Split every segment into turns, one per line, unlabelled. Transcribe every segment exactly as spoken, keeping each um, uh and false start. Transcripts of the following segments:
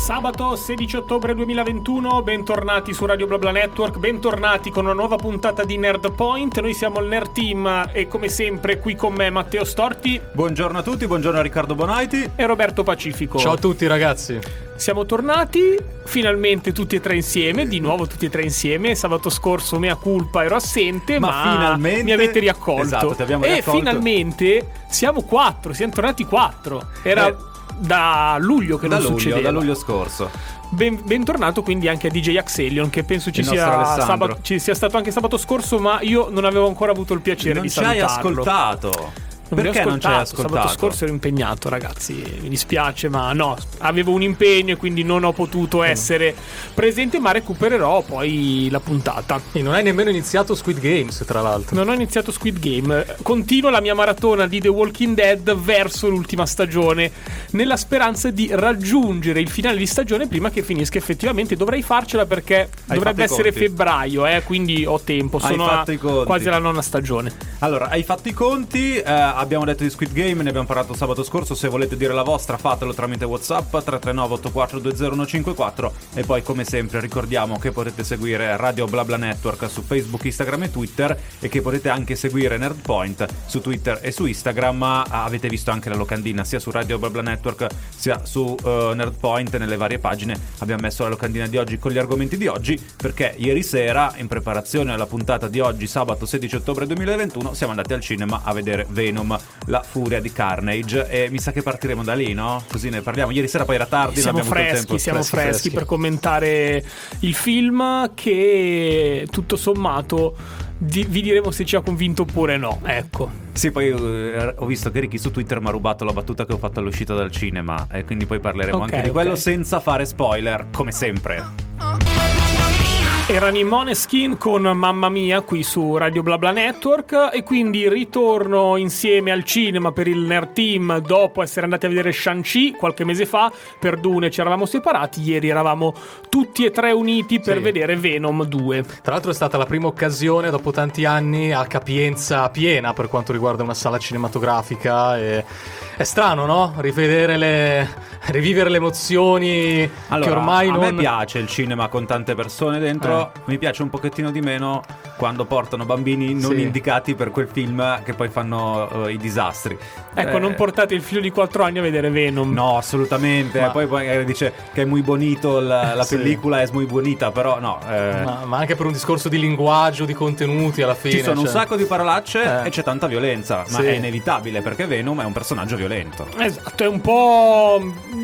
Sabato sedici ottobre duemilaventuno, bentornati su Radio BlaBla Network, bentornati con una nuova puntata di Nerd Point. Noi siamo il Nerd Team e come sempre qui con me Matteo Storti.
Buongiorno a tutti, buongiorno a Riccardo Bonaiti
e Roberto Pacifico.
Ciao a tutti ragazzi.
Siamo tornati finalmente tutti e tre insieme, di nuovo tutti e tre insieme. Sabato scorso mea culpa ero assente, ma,
ma finalmente
mi avete riaccolto.
Esatto, ti abbiamo
e
riaccolto.
Finalmente siamo quattro, siamo tornati quattro. Era eh, da luglio che
da
non
luglio,
succedeva.
Da luglio scorso.
Ben, bentornato quindi anche a D J Axelion, che penso ci sia, sabato, ci sia stato anche sabato scorso, ma io non avevo ancora avuto il piacere
non
di salutarlo.
Non ci hai ascoltato.
Non
Perché non ci hai ascoltato?
Sabato scorso ero impegnato, ragazzi, mi dispiace, ma no, avevo un impegno e quindi non ho potuto essere presente, ma recupererò poi la puntata.
E non hai nemmeno iniziato Squid Games, tra l'altro.
Non ho iniziato Squid Game. Continuo la mia maratona di The Walking Dead verso l'ultima stagione, nella speranza di raggiungere il finale di stagione prima che finisca effettivamente. Dovrei farcela perché hai dovrebbe essere febbraio, eh, quindi ho tempo, sono a, quasi alla nona stagione.
Allora, hai fatto i conti, eh, abbiamo detto di Squid Game, ne abbiamo parlato sabato scorso. Se volete dire la vostra fatelo tramite WhatsApp tre tre nove otto quattro due zero uno cinque quattro. E poi come sempre ricordiamo che potete seguire Radio BlaBla Network su Facebook, Instagram e Twitter, e che potete anche seguire Nerdpoint su Twitter e su Instagram. Avete visto anche la locandina sia su Radio BlaBla Network sia su uh, Nerdpoint. Nelle varie pagine abbiamo messo la locandina di oggi con gli argomenti di oggi, perché ieri sera, in preparazione alla puntata di oggi, sabato sedici ottobre duemilaventuno, siamo andati al cinema a vedere Venom, la furia di Carnage, e mi sa che partiremo da lì, no? Così ne parliamo. Ieri sera poi era tardi,
siamo
non abbiamo
freschi,
avuto tempo.
siamo
freschi,
freschi,
freschi
per commentare il film, che tutto sommato di, vi diremo se ci ha convinto oppure no, ecco.
Sì, poi uh, ho visto che Ricky su Twitter mi ha rubato la battuta che ho fatto all'uscita dal cinema, e quindi poi parleremo
okay,
anche di quello,
okay.
senza fare spoiler, come sempre.
Erano i Måneskin con Mamma Mia qui su Radio BlaBla Network, e quindi ritorno insieme al cinema per il Nerd Team dopo essere andati a vedere Shang-Chi qualche mese fa. Per Dune ci eravamo separati, ieri eravamo tutti e tre uniti per sì. vedere Venom due.
Tra l'altro è stata la prima occasione dopo tanti anni a capienza piena per quanto riguarda una sala cinematografica, e è strano, no? Rivedere le rivivere le emozioni,
allora,
che ormai
a
non...
me piace il cinema con tante persone dentro.
Eh.
Mi piace un pochettino di meno quando portano bambini non
sì.
indicati per quel film, che poi fanno uh, i disastri.
Ecco, eh. non portate il figlio di quattro anni a vedere Venom.
No, assolutamente. Ma... Poi, poi dice che è muy bonito la, la sì. pellicola, è muy bonita, però no. Eh...
Ma, ma anche per un discorso di linguaggio, di contenuti, alla fine
ci sono
cioè...
un sacco di parolacce
eh.
e c'è tanta violenza, ma
sì.
è inevitabile perché Venom è un personaggio violento.
Esatto, è un po'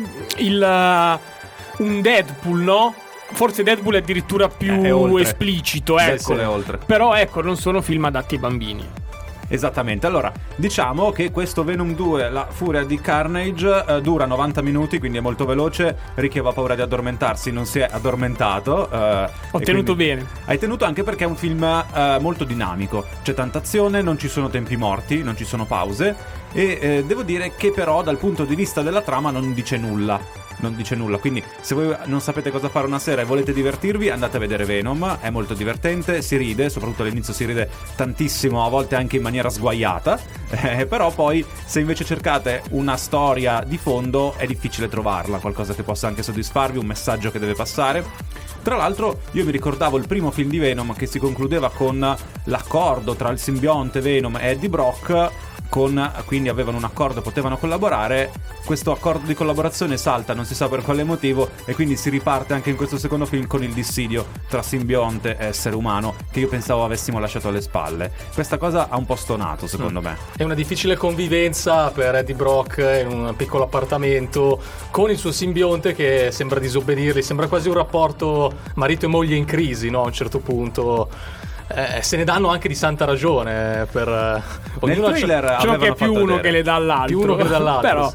il uh, un Deadpool, no? Forse Deadpool è addirittura più
è
esplicito, ecco.
È oltre.
Però ecco, non sono film adatti ai bambini.
Esattamente. Allora, diciamo che questo Venom due, la furia di Carnage, eh, dura novanta minuti, quindi è molto veloce. Ricky aveva paura di addormentarsi, non si è addormentato. Eh,
Ho tenuto bene.
Hai tenuto anche perché è un film eh, molto dinamico. C'è tanta azione, non ci sono tempi morti, non ci sono pause. E eh, devo dire che però dal punto di vista della trama non dice nulla. Non dice nulla, quindi se voi non sapete cosa fare una sera e volete divertirvi, andate a vedere Venom, è molto divertente, si ride, soprattutto all'inizio si ride tantissimo, a volte anche in maniera sguaiata, eh, però poi se invece cercate una storia di fondo è difficile trovarla, qualcosa che possa anche soddisfarvi, un messaggio che deve passare. Tra l'altro io mi ricordavo il primo film di Venom che si concludeva con l'accordo tra il simbionte Venom e Eddie Brock, con, quindi avevano un accordo, potevano collaborare. Questo accordo di collaborazione salta, non si sa per quale motivo, e quindi si riparte anche in questo secondo film con il dissidio tra simbionte e essere umano, che io pensavo avessimo lasciato alle spalle. Questa cosa ha un po' stonato, secondo mm. me.
È una difficile convivenza per Eddie Brock in un piccolo appartamento con il suo simbionte che sembra disobbedirgli, sembra quasi un rapporto marito e moglie in crisi, no? A un certo punto Eh, se ne danno anche di santa ragione per eh,
ognuno. Nel trailer
diciamo che è più uno
vedere.
che le dà all'altro,
più uno che le dà all'altro
però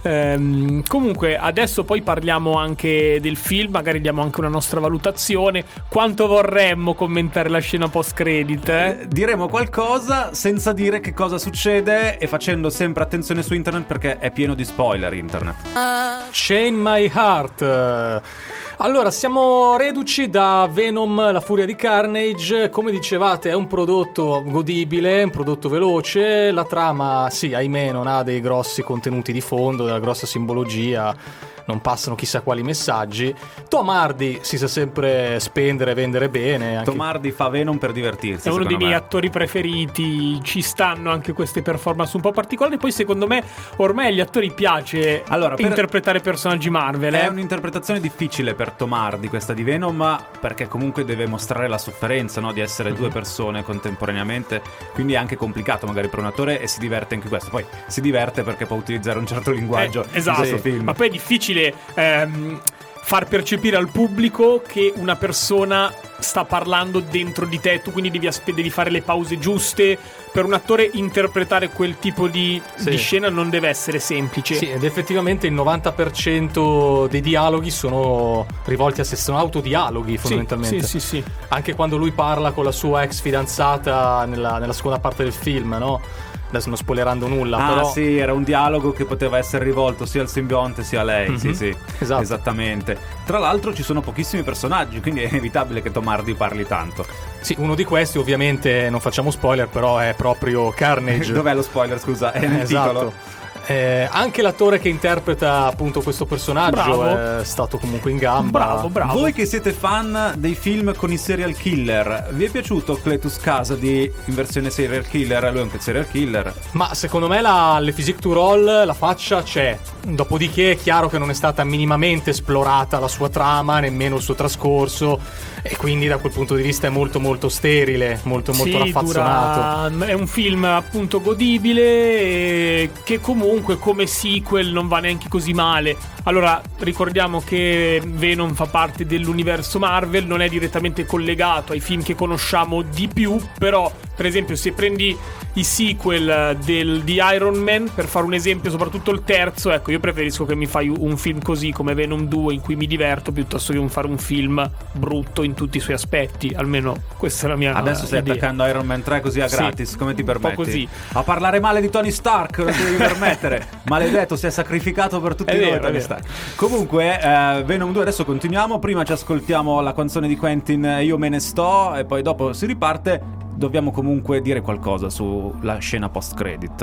ehm, comunque adesso poi parliamo anche del film, magari diamo anche una nostra valutazione. Quanto vorremmo commentare la scena post credit, eh?
Diremo qualcosa senza dire che cosa succede e facendo sempre attenzione su internet, perché è pieno di spoiler internet.
Chain My Heart. Allora, siamo reduci da Venom, la furia di Carnage. Come dicevate, è un prodotto godibile, un prodotto veloce. La trama, sì, ahimè, non ha dei grossi contenuti di fondo, della grossa simbologia. non passano chissà quali messaggi. Tom Hardy si sa sempre spendere e vendere bene. Anche...
Tom Hardy fa Venom per divertirsi.
È uno dei
me.
miei attori preferiti, ci stanno anche queste performance un po' particolari. Poi secondo me ormai agli attori piace
allora, per...
interpretare personaggi Marvel.
È
eh?
un'interpretazione difficile per Tom Hardy questa di Venom, perché comunque deve mostrare la sofferenza, no? Di essere due persone contemporaneamente, quindi è anche complicato magari per un attore, e si diverte anche questo. Poi si diverte perché può utilizzare un certo linguaggio
eh, esatto.
in questo film.
Ma poi è difficile ehm, far percepire al pubblico che una persona sta parlando dentro di te, tu quindi devi, aspe- devi fare le pause giuste. Per un attore interpretare quel tipo di,
sì.
di scena non deve essere semplice.
Sì, ed effettivamente il novanta per cento dei dialoghi sono rivolti a sé, sono autodialoghi fondamentalmente.
Sì, sì, sì, sì.
Anche quando lui parla con la sua ex fidanzata nella, nella seconda parte del film, no? Adesso non spoilerando nulla,
ah,
però...
sì, era un dialogo che poteva essere rivolto sia al simbionte sia a lei. Mm-hmm. Sì, sì,
esatto.
Esattamente. Tra l'altro ci sono pochissimi personaggi, quindi è inevitabile che Tom Hardy parli tanto.
Sì, uno di questi ovviamente, non facciamo spoiler, però è proprio Carnage.
Dov'è lo spoiler, scusa? È nel
esatto.
titolo.
Eh, anche l'attore che interpreta appunto questo personaggio
bravo.
È stato comunque in gamba.
Bravo, bravo.
Voi che siete fan dei film con i serial killer, vi è piaciuto Cletus Kasady in versione serial killer? Lui è anche serial killer.
Ma secondo me la, le physique to roll, la faccia c'è. Dopodiché è chiaro che non è stata minimamente esplorata la sua trama, nemmeno il suo trascorso, e quindi da quel punto di vista è molto molto sterile, molto molto
sì,
raffazzonato.
Dura... È un film appunto godibile e che comunque come sequel non va neanche così male. Allora ricordiamo che Venom fa parte dell'universo Marvel, non è direttamente collegato ai film che conosciamo di più, però per esempio se prendi i sequel del, di Iron Man, per fare un esempio, soprattutto il terzo, ecco, io preferisco che mi fai un film così come Venom due in cui mi diverto, piuttosto che un fare un film brutto in tutti i suoi aspetti. Almeno questa è la mia
Adesso stai
idea.
attaccando Iron Man tre così a
Sì,
gratis, come ti
un
permetti?
po' così.
A parlare male di Tony Stark, non ti devi permettere. Maledetto, si è sacrificato per tutti
È
noi
vero,
Tony
è
Stark. Comunque eh, Venom due, adesso continuiamo. Prima ci ascoltiamo la canzone di Quentin, Io me ne sto, e poi dopo si riparte. Dobbiamo comunque dire qualcosa sulla scena post credit.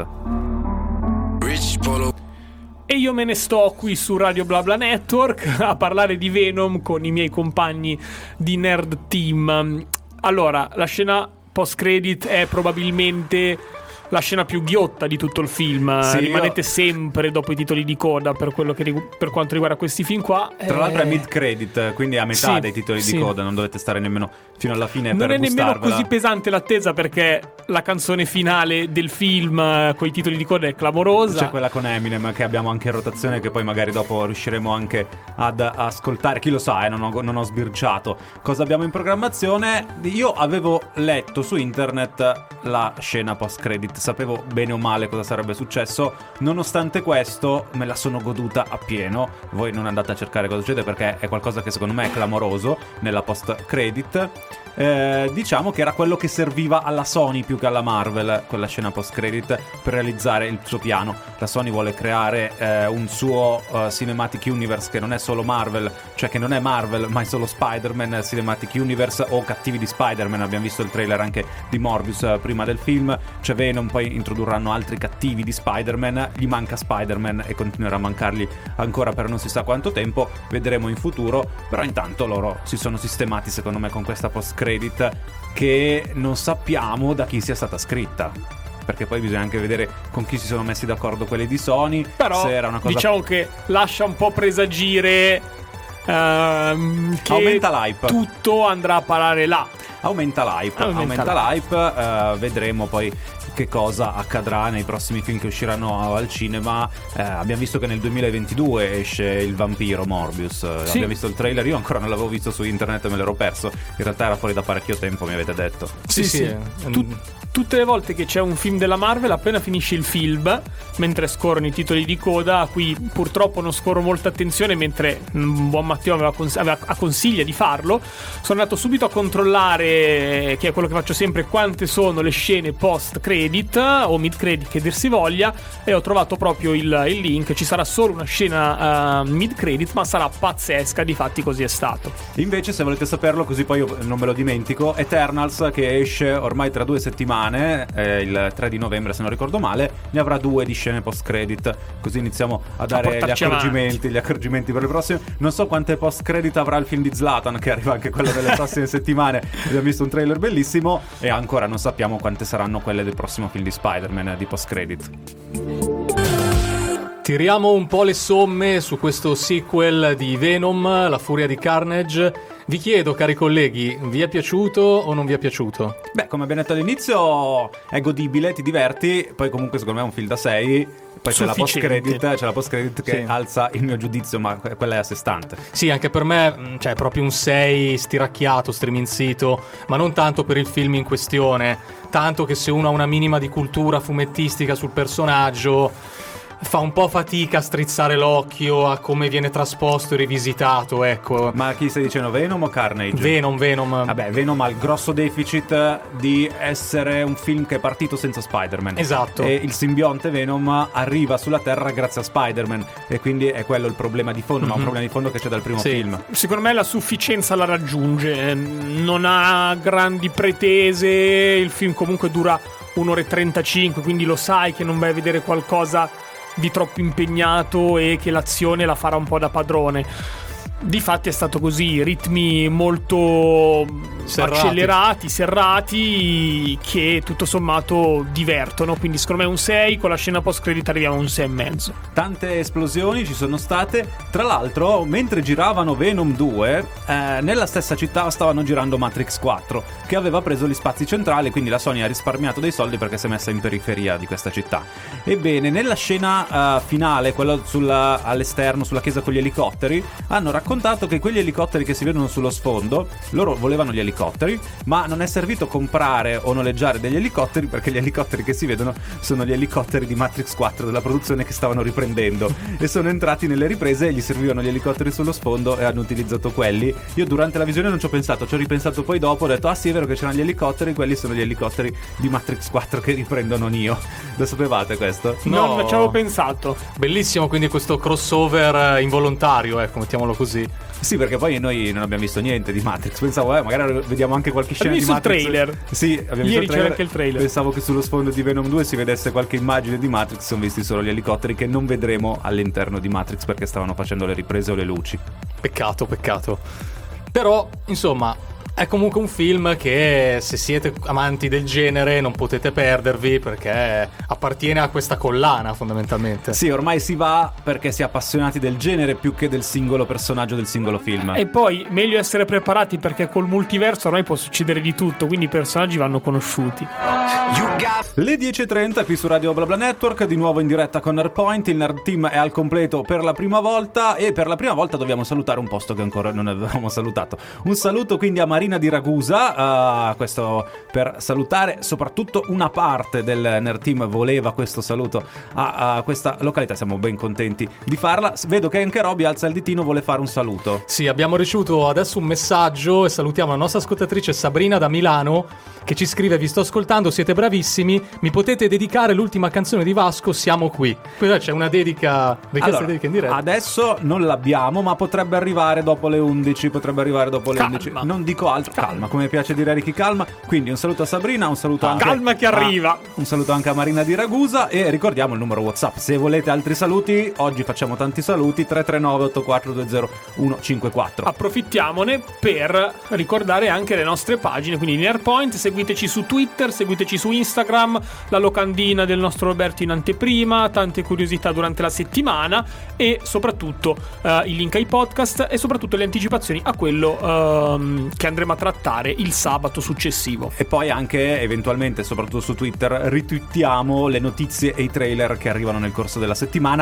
E io me ne sto qui su Radio BlaBla Network a parlare di Venom con i miei compagni di Nerd Team. Allora, la scena post credit è probabilmente la scena più ghiotta di tutto il film.
Sì,
rimanete
io...
sempre dopo i titoli di coda per quello che rigu- per quanto riguarda questi film qua.
Tra
eh...
l'altro è mid credit, quindi a metà
sì,
dei titoli
sì.
di coda, non dovete stare nemmeno fino alla fine
non
per
è nemmeno
gustarvela.
così pesante l'attesa, perché la canzone finale del film eh, con i titoli di coda è clamorosa.
C'è quella con Eminem che abbiamo anche in rotazione, che poi magari dopo riusciremo anche ad ascoltare. Chi lo sa, eh, non ho, non ho sbirciato cosa abbiamo in programmazione. Io avevo letto su internet la scena post credit, sapevo bene o male cosa sarebbe successo. Nonostante questo me la sono goduta appieno. Voi non andate a cercare cosa succede, perché è qualcosa che secondo me è clamoroso nella post credit. Eh, diciamo che era quello che serviva alla Sony più che alla Marvel, quella scena post credit, per realizzare il suo piano. La Sony vuole creare eh, un suo uh, Cinematic Universe che non è solo Marvel, cioè che non è Marvel ma è solo Spider-Man Cinematic Universe, o cattivi di Spider-Man. Abbiamo visto il trailer anche di Morbius uh, prima del film. C'è Venom, poi introdurranno altri cattivi di Spider-Man. Gli manca Spider-Man e continuerà a mancargli ancora per non si sa quanto tempo, vedremo in futuro. Però intanto loro si sono sistemati secondo me con questa post credit che non sappiamo da chi sia stata scritta, perché poi bisogna anche vedere con chi si sono messi d'accordo quelli di Sony.
Però
se era una cosa...
diciamo che lascia un po' presagire ehm, che
aumenta l'hype,
tutto andrà a parare là.
Aumenta l'hype,
Aumenta,
aumenta l'hype, uh, vedremo poi che cosa accadrà nei prossimi film che usciranno al cinema. Eh, abbiamo visto che nel duemilaventidue esce Il vampiro Morbius. Eh,
sì.
Abbiamo visto il trailer, io ancora non l'avevo visto su internet e me l'ero perso. In realtà era fuori da parecchio tempo, mi avete detto.
Sì, sì. sì. Tu, tutte le volte che c'è un film della Marvel, appena finisce il film, mentre scorrono i titoli di coda, a cui purtroppo non scorro molta attenzione, mentre un buon Matteo aveva cons- aveva, consiglia di farlo, sono andato subito a controllare che, che è quello che faccio sempre, quante sono le scene post credit o mid credit che dir si voglia, e ho trovato proprio il, il link. Ci sarà solo una scena uh, mid credit, ma sarà pazzesca, difatti così è stato.
Invece, se volete saperlo, così poi io non me lo dimentico, Eternals, che esce ormai tra due settimane, eh, il tre di novembre se non ricordo male, ne avrà due di scene post credit, così iniziamo a dare gli accorgimenti, gli accorgimenti per le prossime. Non so quante post credit avrà il film di Zlatan, che arriva anche quello delle prossime settimane. Abbiamo visto un trailer bellissimo, e ancora non sappiamo quante saranno quelle del prossimo film di Spider-Man di post credit.
Tiriamo un po' le somme su questo sequel di Venom, La furia di Carnage. Vi chiedo, cari colleghi, vi è piaciuto o non vi è piaciuto?
Beh, come abbiamo detto all'inizio, è godibile, ti diverti. Poi comunque secondo me è un film da sei. Poi c'è la post credit, c'è la post credit che sì. alza il mio giudizio, ma quella è a sé stante.
Sì, anche per me, cioè, è proprio un sei stiracchiato, striminzito, ma non tanto per il film in questione, tanto che se uno ha una minima di cultura fumettistica sul personaggio, fa un po' fatica a strizzare l'occhio a come viene trasposto e rivisitato, ecco.
Ma chi stai dicendo, Venom o Carnage?
Venom, Venom.
Vabbè, Venom ha il grosso deficit di essere un film che è partito senza Spider-Man.
Esatto.
E il simbionte Venom arriva sulla Terra grazie a Spider-Man, e quindi è quello il problema di fondo, mm-hmm. ma un problema di fondo che c'è dal primo
sì.
film.
Secondo me la sufficienza la raggiunge, non ha grandi pretese, il film comunque dura un'ora e trentacinque, quindi lo sai che non vai a vedere qualcosa di troppo impegnato e che l'azione la farà un po' da padrone. Difatti è stato così, ritmi molto serrati. accelerati, serrati, che tutto sommato divertono, quindi secondo me un sei, con la scena post credit arriviamo a un sei e mezzo.
Tante esplosioni ci sono state, tra l'altro mentre giravano Venom due, eh, nella stessa città stavano girando Matrix quattro, che aveva preso gli spazi centrali, quindi la Sony ha risparmiato dei soldi perché si è messa in periferia di questa città. Ebbene, nella scena uh, finale, quella sulla, all'esterno, sulla chiesa con gli elicotteri, hanno raccontato che quegli elicotteri che si vedono sullo sfondo, loro volevano gli elicotteri, ma non è servito comprare o noleggiare degli elicotteri, perché gli elicotteri che si vedono sono gli elicotteri di Matrix quattro della produzione che stavano riprendendo, e sono entrati nelle riprese e gli servivano gli elicotteri sullo sfondo e hanno utilizzato quelli. Io durante la visione non ci ho pensato, ci ho ripensato poi dopo, ho detto ah sì, è vero che c'erano gli elicotteri, quelli sono gli elicotteri di Matrix quattro che riprendono Neo. Lo sapevate questo?
No, non ci avevo pensato.
Bellissimo, quindi questo crossover involontario, ecco, mettiamolo così.
Sì, perché poi noi non abbiamo visto niente di Matrix. Pensavo, eh, magari vediamo anche qualche scena di Matrix.
Abbiamo visto il trailer.
Sì, abbiamo
Ieri
visto il trailer.
c'era anche il trailer.
Pensavo che sullo sfondo di Venom due si vedesse qualche immagine di Matrix. Sono visti solo gli elicotteri che non vedremo all'interno di Matrix perché stavano facendo le riprese o le luci.
Peccato, peccato. Però, insomma, è comunque un film che, se siete amanti del genere, non potete perdervi, perché appartiene a questa collana fondamentalmente.
Sì, ormai si va perché si è appassionati del genere più che del singolo personaggio del singolo film.
E poi meglio essere preparati, perché col multiverso ormai può succedere di tutto, quindi i personaggi vanno conosciuti.
Le dieci e trenta qui su Radio BlaBla Network, di nuovo in diretta con Nerdpoint. Il Nerd Team è al completo per la prima volta, e per la prima volta dobbiamo salutare un posto che ancora non avevamo salutato. Un saluto quindi a Marina di Ragusa, uh, questo per salutare soprattutto una parte del Nerd Team voleva questo saluto a, a questa località, siamo ben contenti di farla. Vedo che anche Roby alza il ditino, vuole fare un saluto.
Sì, abbiamo ricevuto adesso un messaggio e salutiamo la nostra ascoltatrice Sabrina da Milano, che ci scrive: vi sto ascoltando, siete bravissimi, mi potete dedicare l'ultima canzone di Vasco, Siamo qui. Quindi c'è una dedica, richiesta
allora,
dedica in diretta.
Adesso non l'abbiamo, ma potrebbe arrivare dopo le undici, potrebbe arrivare dopo le
calma.
undici. Non dico altro, calma. calma, come piace dire a Ricky, calma. Quindi un saluto a Sabrina, un saluto
ah,
anche
calma che arriva.
A, un saluto anche a Marina di Ragusa, e ricordiamo il numero WhatsApp se volete altri saluti. Oggi facciamo tanti saluti: tre tre nove otto quattro due zero uno cinque quattro.
Approfittiamone per ricordare anche le nostre pagine, quindi Nerdpoint, seguiteci su Twitter, seguiteci su Instagram, la locandina del nostro Roberto in anteprima, tante curiosità durante la settimana, e soprattutto uh, il link ai podcast, e soprattutto le anticipazioni a quello uh, che andremo a trattare il sabato successivo.
E poi anche eventualmente, soprattutto su Twitter, ritwittiamo le notizie e i trailer che arrivano nel corso della settimana,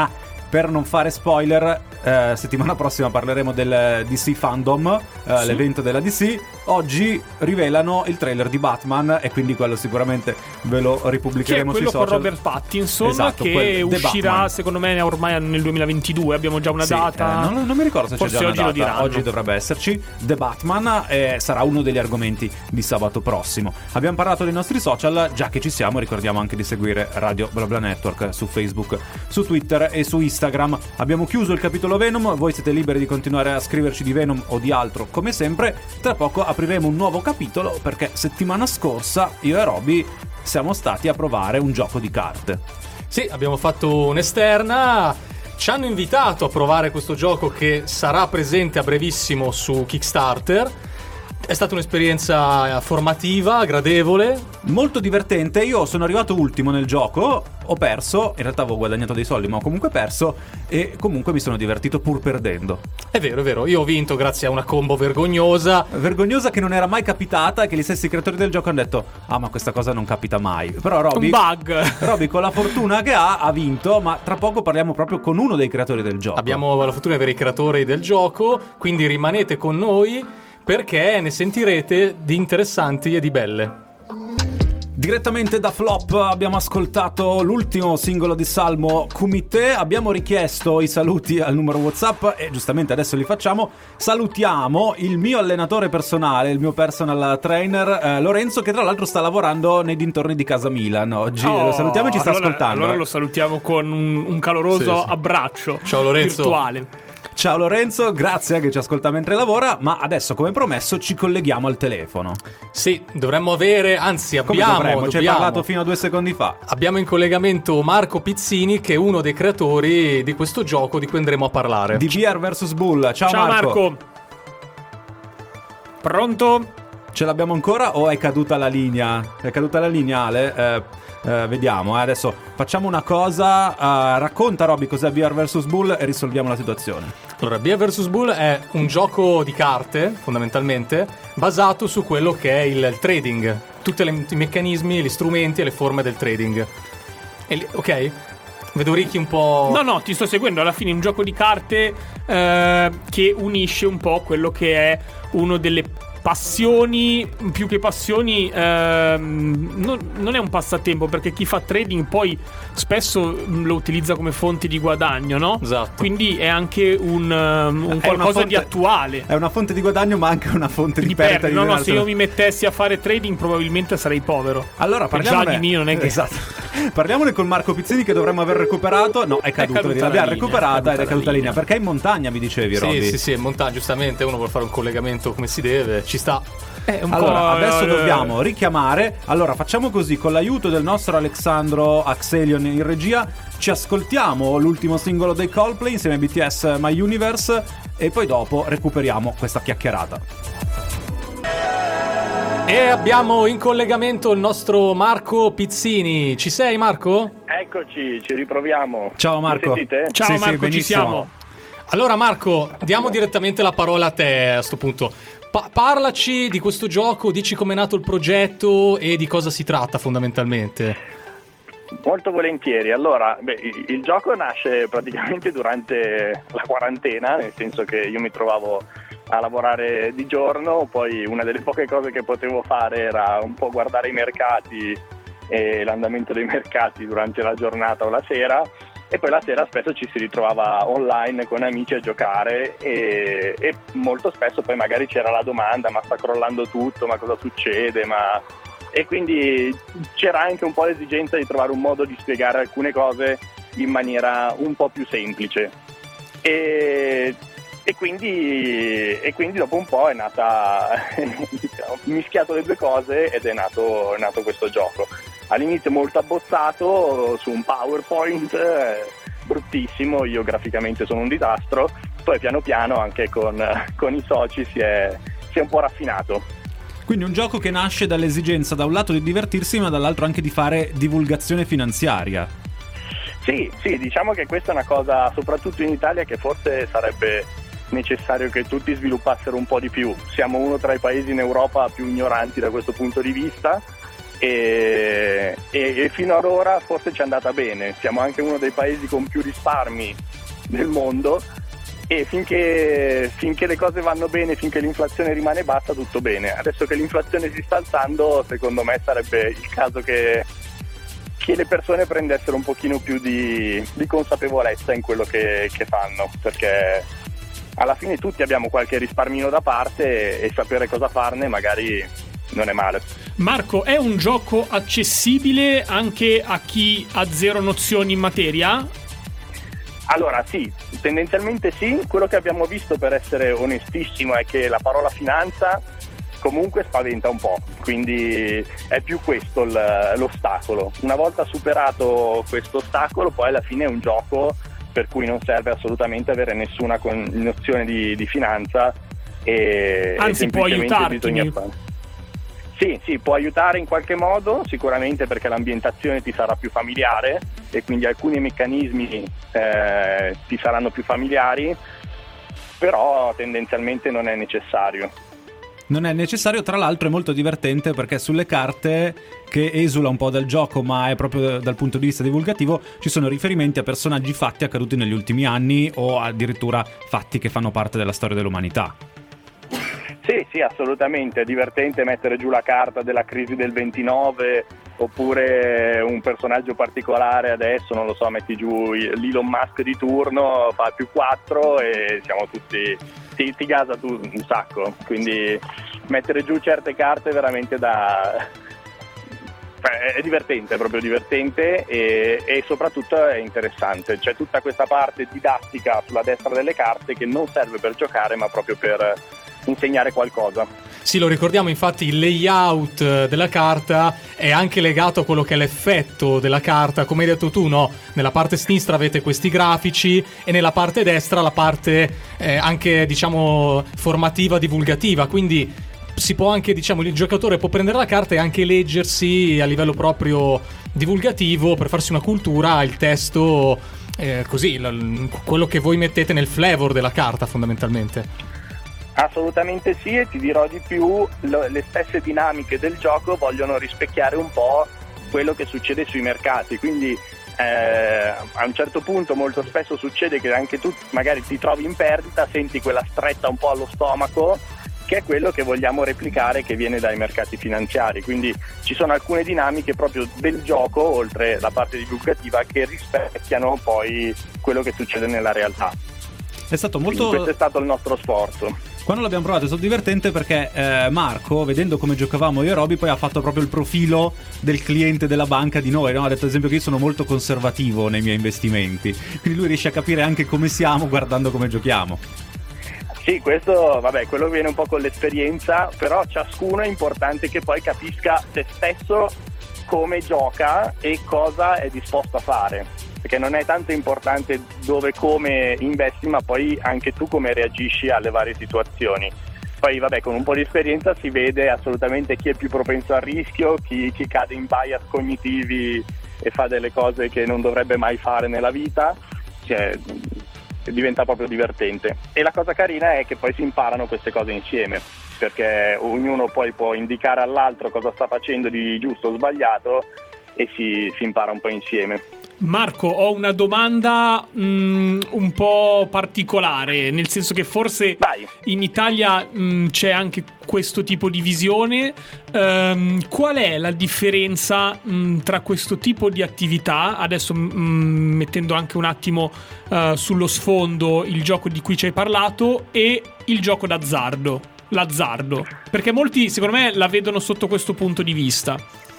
per non fare spoiler, eh, settimana prossima parleremo del D C Fandom, eh,
Sì.
l'evento della D C. Oggi rivelano il trailer di Batman e quindi quello sicuramente ve lo
Che è
ripubblicheremo sui
quello
social.
con Robert Pattinson,
Esatto,
che
quel- The
uscirà
Batman.
secondo me ormai nel duemilaventidue. Abbiamo già una
Sì,
data.
eh, non, non mi ricordo se
Forse
c'è già
oggi
una
lo
data.
diranno.
Oggi dovrebbe esserci. The Batman eh, sarà uno degli argomenti di sabato prossimo. Abbiamo parlato dei nostri social, già che ci siamo ricordiamo anche di seguire Radio BlaBla Network su Facebook, su Twitter e su Instagram. Abbiamo chiuso il capitolo Venom, voi siete liberi di continuare a scriverci di Venom o di altro come sempre. Tra poco apriremo un nuovo capitolo perché settimana scorsa io e Roby siamo stati a provare un gioco di carte.
Sì, abbiamo fatto un'esterna. Ci hanno invitato a provare questo gioco che sarà presente a brevissimo su Kickstarter. È stata un'esperienza formativa, gradevole.
Molto divertente. Io sono arrivato ultimo nel gioco, ho perso, in realtà avevo guadagnato dei soldi ma ho comunque perso e comunque mi sono divertito pur perdendo.
È vero, è vero, io ho vinto grazie a una combo vergognosa.
Vergognosa che non era mai capitata e che gli stessi creatori del gioco hanno detto ah ma questa cosa non capita mai. Però Roby,
Un bug.
Roby con la fortuna che ha ha vinto, ma tra poco parliamo proprio con uno dei creatori del gioco.
Abbiamo la fortuna di avere i creatori del gioco, quindi rimanete con noi perché ne sentirete di interessanti e di belle.
Direttamente da Flop abbiamo ascoltato l'ultimo singolo di Salmo, Kumite. Abbiamo richiesto i saluti al numero WhatsApp e giustamente adesso li facciamo. Salutiamo il mio allenatore personale, il mio personal trainer eh, Lorenzo, che tra l'altro sta lavorando nei dintorni di casa Milan oggi.
Oh,
lo salutiamo e ci sta
allora,
ascoltando.
Allora
eh.
lo salutiamo con un, un caloroso
Sì, sì.
abbraccio.
Ciao, Lorenzo.
Virtuale.
Ciao Lorenzo, grazie che ci ascolta mentre lavora, ma adesso come promesso ci colleghiamo al telefono.
Sì, dovremmo avere, anzi
Come
abbiamo,
dovremmo? Ci hai
dobbiamo.
parlato fino a due secondi fa.
Abbiamo in collegamento Marco Pizzini, che è uno dei creatori di questo gioco di cui andremo a parlare.
Di Bear versus Bull. Ciao,
Ciao
Marco.
Marco. Pronto?
Ce l'abbiamo ancora o è caduta la linea? È caduta la linea, Ale? Eh, eh, vediamo, eh. Adesso facciamo una cosa. eh, racconta, Roby, cos'è Bear versus Bull e risolviamo la situazione.
Allora, Bear versus Bull è un gioco di carte, fondamentalmente, basato su quello che è il, il trading. Tutti i meccanismi, gli strumenti e le forme del trading. E li- ok? Vedo Ricky un po'...
No, no, ti sto seguendo. Alla fine è un gioco di carte eh, che unisce un po' quello che è uno delle passioni, più che passioni, ehm, non, non è un passatempo, perché chi fa trading poi spesso lo utilizza come fonte di guadagno, no?
Esatto.
Quindi è anche un, um, un
È una
qualcosa
fonte-
di attuale.
È una fonte di guadagno, ma anche una fonte di,
Di
perdita.
perdita.
di
No, no,
denaro.
se io mi mettessi a fare trading probabilmente sarei povero.
Allora
E
parliamone.
già di mio non è che...
Esatto. Parliamone con Marco Pizzini, che dovremmo aver recuperato. No, è caduto,
caduta
vedi,
la
l'abbiamo
linea,
recuperata
è
ed è
caduta
caduta
la
la linea.
linea.
Perché è in montagna, mi dicevi,
Sì,
Roby.
sì, sì, è montaggio, giustamente, uno vuole fare un collegamento come si deve, ci sta.
È un
Allora,
po',
adesso
eh,
dobbiamo richiamare. Allora, facciamo così, con l'aiuto del nostro Alexandro Axelion in regia, ci ascoltiamo l'ultimo singolo dei Coldplay insieme a B T S My Universe e poi dopo recuperiamo questa chiacchierata.
E abbiamo in collegamento il nostro Marco Pizzini. Ci sei, Marco?
Eccoci, ci riproviamo.
Ciao Marco.
Mi sentite?
Ciao
Sì, sì,
Marco, ci
benissimo.
siamo.
Allora, Marco, diamo direttamente la parola a te a sto punto. Pa- parlaci di questo gioco, dici com'è nato il progetto e di cosa si tratta fondamentalmente.
Molto volentieri. Allora, beh, il, il gioco nasce praticamente durante la quarantena, nel senso che io mi trovavo a lavorare di giorno, poi una delle poche cose che potevo fare era un po' guardare i mercati e l'andamento dei mercati durante la giornata o la sera, e poi la sera spesso ci si ritrovava online con amici a giocare e, e molto spesso poi magari c'era la domanda: ma sta crollando tutto, ma cosa succede, ma... e quindi c'era anche un po' l'esigenza di trovare un modo di spiegare alcune cose in maniera un po' più semplice e, e, quindi, e quindi dopo un po' è nata ho mischiato le due cose ed è nato, è nato questo gioco. All'inizio molto abbozzato su un PowerPoint eh, bruttissimo, io graficamente sono un disastro, poi piano piano anche con, con i soci si è, si è un po' raffinato.
Quindi un gioco che nasce dall'esigenza da un lato di divertirsi, ma dall'altro anche di fare divulgazione finanziaria.
Sì, sì, diciamo che questa è una cosa, soprattutto in Italia, che forse sarebbe necessario che tutti sviluppassero un po' di più. Siamo uno tra i paesi in Europa più ignoranti da questo punto di vista e, e, e fino ad ora forse ci è andata bene. Siamo anche uno dei paesi con più risparmi del mondo, e finché, finché le cose vanno bene, finché l'inflazione rimane bassa, tutto bene. Adesso che l'inflazione si sta alzando, secondo me sarebbe il caso che, che le persone prendessero un pochino più di, di consapevolezza in quello che, che fanno, perché alla fine tutti abbiamo qualche risparmino da parte e, e sapere cosa farne magari non è male.
Marco, è un gioco accessibile anche a chi ha zero nozioni in materia?
Allora sì, tendenzialmente sì. Quello che abbiamo visto, per essere onestissimo, è che la parola finanza comunque spaventa un po', quindi è più questo l- l'ostacolo. Una volta superato questo ostacolo, poi alla fine è un gioco per cui non serve assolutamente avere nessuna con- nozione di, di finanza e,
anzi
e
può aiutarti.
bisogna fare. Sì, sì, può aiutare in qualche modo, sicuramente, perché l'ambientazione ti sarà più familiare e quindi alcuni meccanismi eh, ti saranno più familiari, però tendenzialmente non è necessario.
Non è necessario, tra l'altro è molto divertente perché sulle carte, che esula un po' dal gioco ma è proprio dal punto di vista divulgativo, ci sono riferimenti a personaggi fatti accaduti negli ultimi anni o addirittura fatti che fanno parte della storia dell'umanità.
Sì, sì, assolutamente, è divertente mettere giù la carta della crisi del ventinove, oppure un personaggio particolare adesso, non lo so, metti giù l'Elon Musk di turno, fa più quattro e siamo tutti, ti, ti gasa tu un sacco, quindi mettere giù certe carte è veramente da... è divertente, è proprio divertente e, e soprattutto è interessante. C'è tutta questa parte didattica sulla destra delle carte che non serve per giocare ma proprio per insegnare qualcosa.
Sì, lo ricordiamo, infatti il layout della carta è anche legato a quello che è l'effetto della carta, come hai detto tu, no? Nella parte sinistra avete questi grafici e nella parte destra la parte eh, anche, diciamo, formativa, divulgativa, quindi si può anche, diciamo, il giocatore può prendere la carta e anche leggersi a livello proprio divulgativo per farsi una cultura, il testo, eh, così, l- quello che voi mettete nel flavor della carta fondamentalmente.
Assolutamente sì, e ti dirò di più, lo, le stesse dinamiche del gioco vogliono rispecchiare un po' quello che succede sui mercati, quindi eh, a un certo punto molto spesso succede che anche tu magari ti trovi in perdita, senti quella stretta un po' allo stomaco, che è quello che vogliamo replicare, che viene dai mercati finanziari. Quindi ci sono alcune dinamiche proprio del gioco, oltre la parte divulgativa, che rispecchiano poi quello che succede nella realtà.
È stato molto...
Questo è stato il nostro sforzo.
Quando l'abbiamo provato è stato divertente perché eh, Marco, vedendo come giocavamo io e Roby, poi ha fatto proprio il profilo del cliente della banca di noi, no? Ha detto ad esempio che io sono molto conservativo nei miei investimenti, quindi lui riesce a capire anche come siamo guardando come giochiamo.
Sì, questo, vabbè, quello viene un po' con l'esperienza, però ciascuno è importante che poi capisca se stesso come gioca e cosa è disposto a fare, perché non è tanto importante dove, come investi, ma poi anche tu come reagisci alle varie situazioni. Poi vabbè, con un po' di esperienza si vede assolutamente chi è più propenso al rischio, chi, chi cade in bias cognitivi e fa delle cose che non dovrebbe mai fare nella vita, cioè, diventa proprio divertente. E la cosa carina è che poi si imparano queste cose insieme, perché ognuno poi può indicare all'altro cosa sta facendo di giusto o sbagliato e si, si impara un po' insieme.
Marco, ho una domanda mh, un po' particolare, nel senso che forse
Vai.
in Italia mh, c'è anche questo tipo di visione. Um, qual è la differenza mh, tra questo tipo di attività, adesso mh, mettendo anche un attimo uh, sullo sfondo il gioco di cui ci hai parlato, e il gioco d'azzardo, l'azzardo? Perché molti secondo me la vedono sotto questo punto di vista.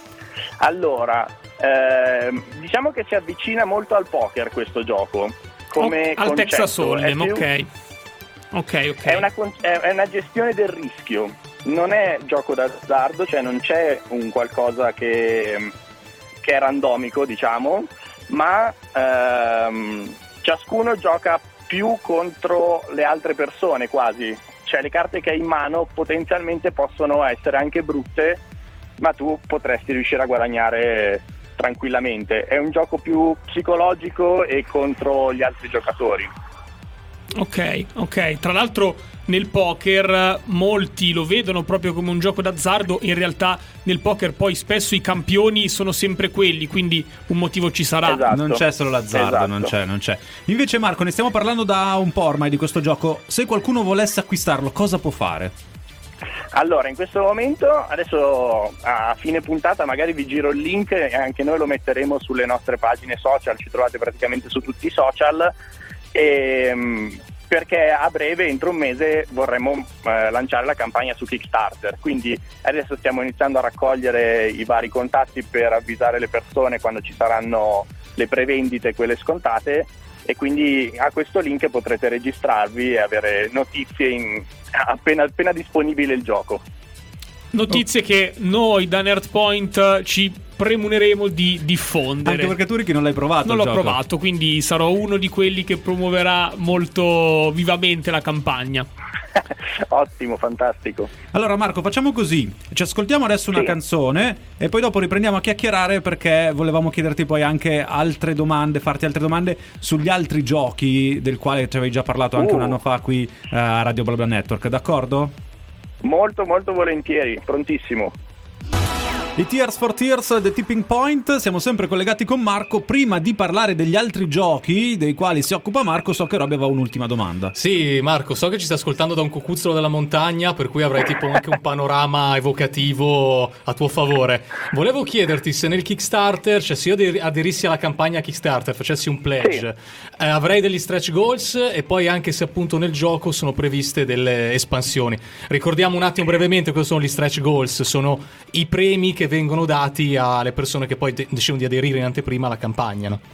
Allora, eh, diciamo che si avvicina molto al poker questo gioco, come
oh, al
concetto.
Texas Hold'em,
più...
ok. Ok, ok.
È una, è una gestione del rischio, non è gioco d'azzardo, cioè non c'è un qualcosa che, che è randomico, diciamo, ma ehm, ciascuno gioca più contro le altre persone quasi, cioè le carte che hai in mano potenzialmente possono essere anche brutte, ma tu potresti riuscire a guadagnare tranquillamente. È un gioco più psicologico e contro gli altri giocatori.
Ok, ok. Tra l'altro nel poker molti lo vedono proprio come un gioco d'azzardo, in realtà nel poker poi spesso i campioni sono sempre quelli, quindi un motivo ci sarà.
Esatto.
Non c'è solo l'azzardo,
Esatto.
non c'è, non c'è. Invece Marco, ne stiamo parlando da un po' ormai di questo gioco. Se qualcuno volesse acquistarlo, cosa può fare?
Allora, in questo momento, adesso a fine puntata magari vi giro il link e anche noi lo metteremo sulle nostre pagine social, ci trovate praticamente su tutti i social, e, perché a breve, entro un mese, vorremmo eh, lanciare la campagna su Kickstarter, quindi adesso stiamo iniziando a raccogliere i vari contatti per avvisare le persone quando ci saranno le prevendite, quelle scontate, e quindi a questo link potrete registrarvi e avere notizie in, appena, appena disponibile il gioco.
Notizie che noi da Nerdpoint ci premuneremo di diffondere.
Anche perché tu, Ricky, non l'hai provato.
Non
il
l'ho
gioco.
provato, quindi sarò uno di quelli che promuoverà molto vivamente la campagna.
Ottimo, fantastico.
Allora Marco, facciamo così, ci ascoltiamo adesso una
Sì.
canzone e poi dopo riprendiamo a chiacchierare, perché volevamo chiederti poi anche altre domande, farti altre domande sugli altri giochi del quale ci avevi già parlato anche
Uh.
un anno fa qui eh, a Radio BlaBla Network, d'accordo?
Molto molto volentieri, prontissimo.
I Tears for Tears, The Tipping Point, siamo sempre collegati con Marco. Prima di parlare degli altri giochi dei quali si occupa Marco, so che Robby aveva un'ultima domanda.
Sì, Marco, so che ci stai ascoltando da un cucuzzolo della montagna, per cui avrai tipo anche un panorama evocativo a tuo favore. Volevo chiederti se nel Kickstarter, cioè se io ader- aderissi alla campagna Kickstarter, facessi un pledge, eh, avrei degli stretch goals, e poi anche se appunto nel gioco sono previste delle espansioni. Ricordiamo un attimo brevemente cosa sono gli stretch goals. Sono i premi che vengono dati alle persone che poi de- decidono di aderire in anteprima alla campagna, no?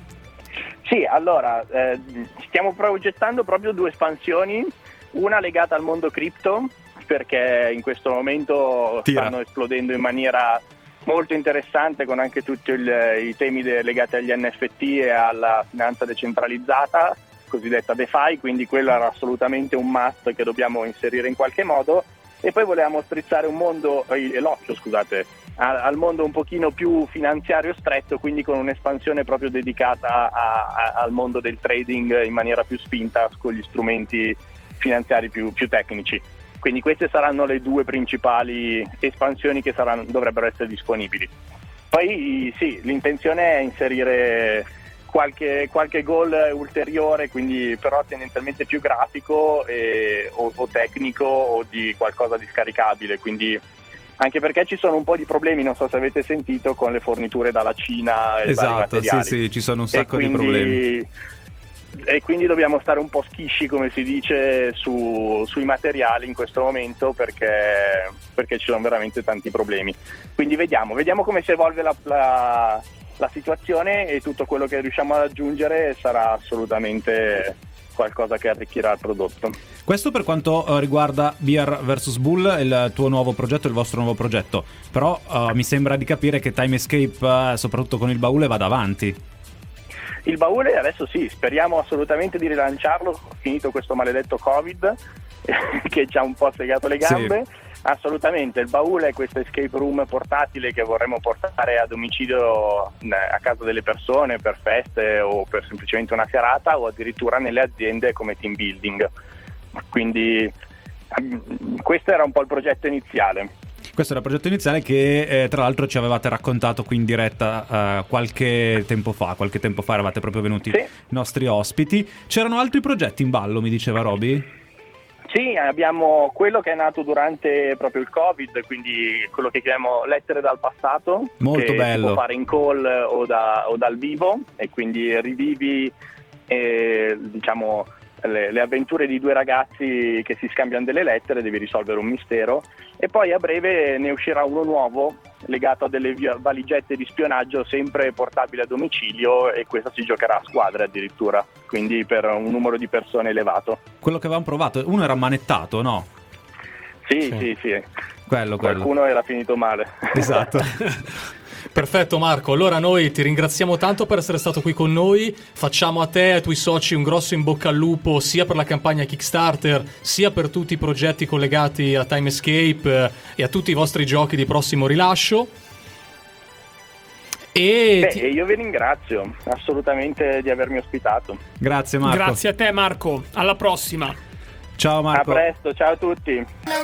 Sì, allora, eh, stiamo progettando proprio due espansioni, una legata al mondo cripto, perché in questo momento
Tira.
stanno esplodendo in maniera molto interessante, con anche tutti il- i temi de- legati agli N F T e alla finanza decentralizzata, cosiddetta DeFi, quindi quello era assolutamente un must che dobbiamo inserire in qualche modo. E poi volevamo strizzare un mondo, eh, l'occhio scusate, a- al mondo un pochino più finanziario stretto, quindi con un'espansione proprio dedicata a- a- al mondo del trading in maniera più spinta, con gli strumenti finanziari più, più tecnici. Quindi queste saranno le due principali espansioni che saranno, dovrebbero essere disponibili. Poi sì, l'intenzione è inserire qualche, qualche goal ulteriore, quindi però tendenzialmente più grafico e, o, o tecnico, o di qualcosa di scaricabile, quindi anche perché ci sono un po' di problemi, non so se avete sentito, con le forniture dalla Cina e vari
Esatto, sì,
materiali.
sì, ci sono un
E
sacco di
quindi-
problemi.
E quindi dobbiamo stare un po' schisci, come si dice, su, sui materiali in questo momento, perché, perché ci sono veramente tanti problemi. Quindi vediamo, vediamo come si evolve la, la, la situazione, e tutto quello che riusciamo ad aggiungere sarà assolutamente qualcosa che arricchirà il prodotto.
Questo per quanto eh, riguarda Beer versus. Bull, il tuo nuovo progetto, il vostro nuovo progetto. Però eh, mi sembra di capire che Time Escape, eh, soprattutto con il baule, vada avanti.
Il baule adesso sì, speriamo assolutamente di rilanciarlo, finito questo maledetto Covid che ci ha un po' segato le gambe.
Sì.
Assolutamente, il baule è questo escape room portatile che vorremmo portare a domicilio, eh, a casa delle persone per feste o per semplicemente una serata, o addirittura nelle aziende come team building. Quindi ehm, questo era un po' il progetto iniziale.
Questo era il progetto iniziale che eh, tra l'altro ci avevate raccontato qui in diretta eh, qualche tempo fa. Qualche tempo fa eravate proprio venuti
Sì.
i nostri ospiti. C'erano altri progetti in ballo, mi diceva Robby?
Sì, abbiamo quello che è nato durante proprio il Covid, quindi quello che chiamiamo lettere dal passato,
Molto
che
bello.
si può fare in call o, da, o dal vivo, e quindi rivivi eh, diciamo le, le avventure di due ragazzi che si scambiano delle lettere, devi risolvere un mistero, e poi a breve ne uscirà uno nuovo legato a delle via- valigette di spionaggio, sempre portabile a domicilio, e questa si giocherà a squadre addirittura, quindi per un numero di persone elevato.
Quello che avevamo provato, uno era manettato, no?
Sì,
Sì.
sì, sì.
Quello, quello.
Qualcuno era finito male.
Esatto.
Perfetto Marco, allora noi ti ringraziamo tanto per essere stato qui con noi, facciamo a te e ai tuoi soci un grosso in bocca al lupo, sia per la campagna Kickstarter, sia per tutti i progetti collegati a Time Escape eh, e a tutti i vostri giochi di prossimo rilascio. E
Beh,
ti-
io vi ringrazio assolutamente di avermi ospitato.
Grazie Marco.
Grazie a te Marco, alla prossima.
Ciao Marco.
A presto, ciao a tutti.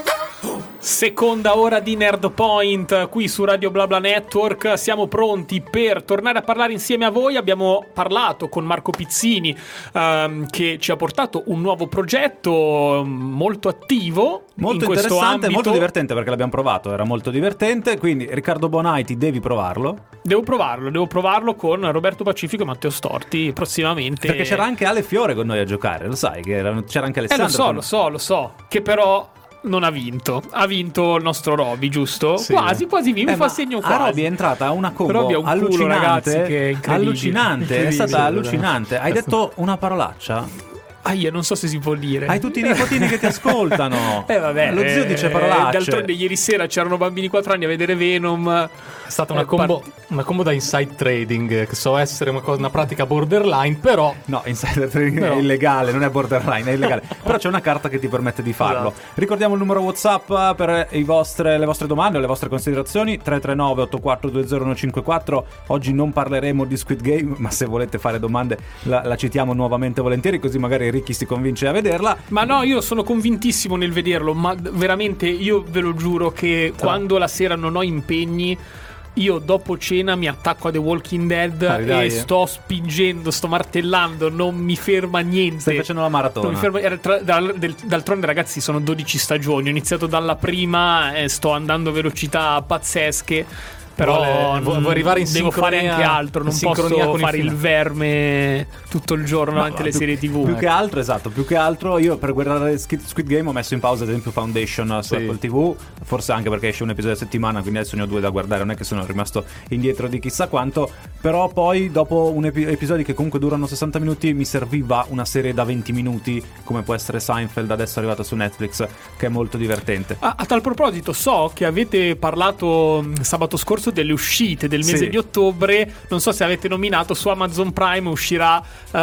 Seconda ora di Nerd Point qui su Radio BlaBla Network. Siamo pronti per tornare a parlare insieme a voi. Abbiamo parlato con Marco Pizzini, ehm, che ci ha portato un nuovo progetto molto attivo,
Molto
in questo
interessante,
ambito.
molto divertente perché l'abbiamo provato, era molto divertente, quindi Riccardo Bonaiti devi provarlo.
Devo provarlo, devo provarlo con Roberto Pacifico e Matteo Storti prossimamente.
Perché c'era anche Ale Fiore con noi a giocare, lo sai, che era- c'era anche
Eh,
Alessandro.
lo so,
con
lo so, lo so. Che però non ha vinto. Ha vinto il nostro Roby, giusto?
Sì.
Quasi, quasi vinto.
Eh,
mi fa
ma
segno
a
quasi.
Roby è entrata una combo
Roby ha un culo,
allucinante,
ragazzi, che è incredibile.
allucinante, è
Incredibile,
stata allucinante. Hai
È
detto una parolaccia?
Ah, io non so se si può dire.
Hai tutti i nipotini che ti ascoltano.
Eh vabbè,
Lo zio
eh,
dice
eh,
parolacce.
D'altronde ieri sera c'erano bambini di quattro anni a vedere Venom.
è stata una
Eh,
combo,
part-
una combo da inside trading, che so essere una, cosa, una pratica borderline, però
No, insider trading
No.
è illegale, non è borderline, è illegale. Però c'è una carta che ti permette di farlo.
Esatto.
Ricordiamo il numero WhatsApp per i vostre, le vostre domande o le vostre considerazioni: tre tre nove otto quattro due zero uno cinque quattro. Oggi non parleremo di Squid Game, ma se volete fare domande la, la citiamo nuovamente volentieri, così magari Ricky si convince a vederla.
Ma no, io sono convintissimo nel vederlo, ma d- veramente io ve lo giuro che quando la sera non ho impegni, io dopo cena mi attacco a The Walking Dead
Dai,
e
dai, eh.
sto spingendo, sto martellando, non mi ferma niente.
Stai facendo la maratona.
Non mi ferma- era tra- dal- del- d'altronde ragazzi sono dodici stagioni, ho iniziato dalla prima e sto andando a velocità pazzesche. Però
Vuole- vu-
non-
vuole arrivare in
devo fare
sincronia-
anche altro, non
in sincronia
posso
con il
fare il
finale.
verme tutto il giorno
No,
davanti alle
più-
serie tivù.
Più che altro, esatto, più che altro io per guardare Squid Squid Game ho messo in pausa ad esempio Foundation su
Sì.
Apple tivù, forse anche perché esce un episodio a settimana, quindi adesso ne ho due da guardare, non è che sono rimasto indietro di chissà quanto, però poi dopo un epi- episodi che comunque durano sessanta minuti mi serviva una serie da venti minuti come può essere Seinfeld, adesso è arrivata su Netflix, che è molto divertente.
A, a tal proposito, so che avete parlato mh, sabato scorso delle uscite del mese
Sì.
di ottobre. Non so se avete nominato, su Amazon Prime uscirà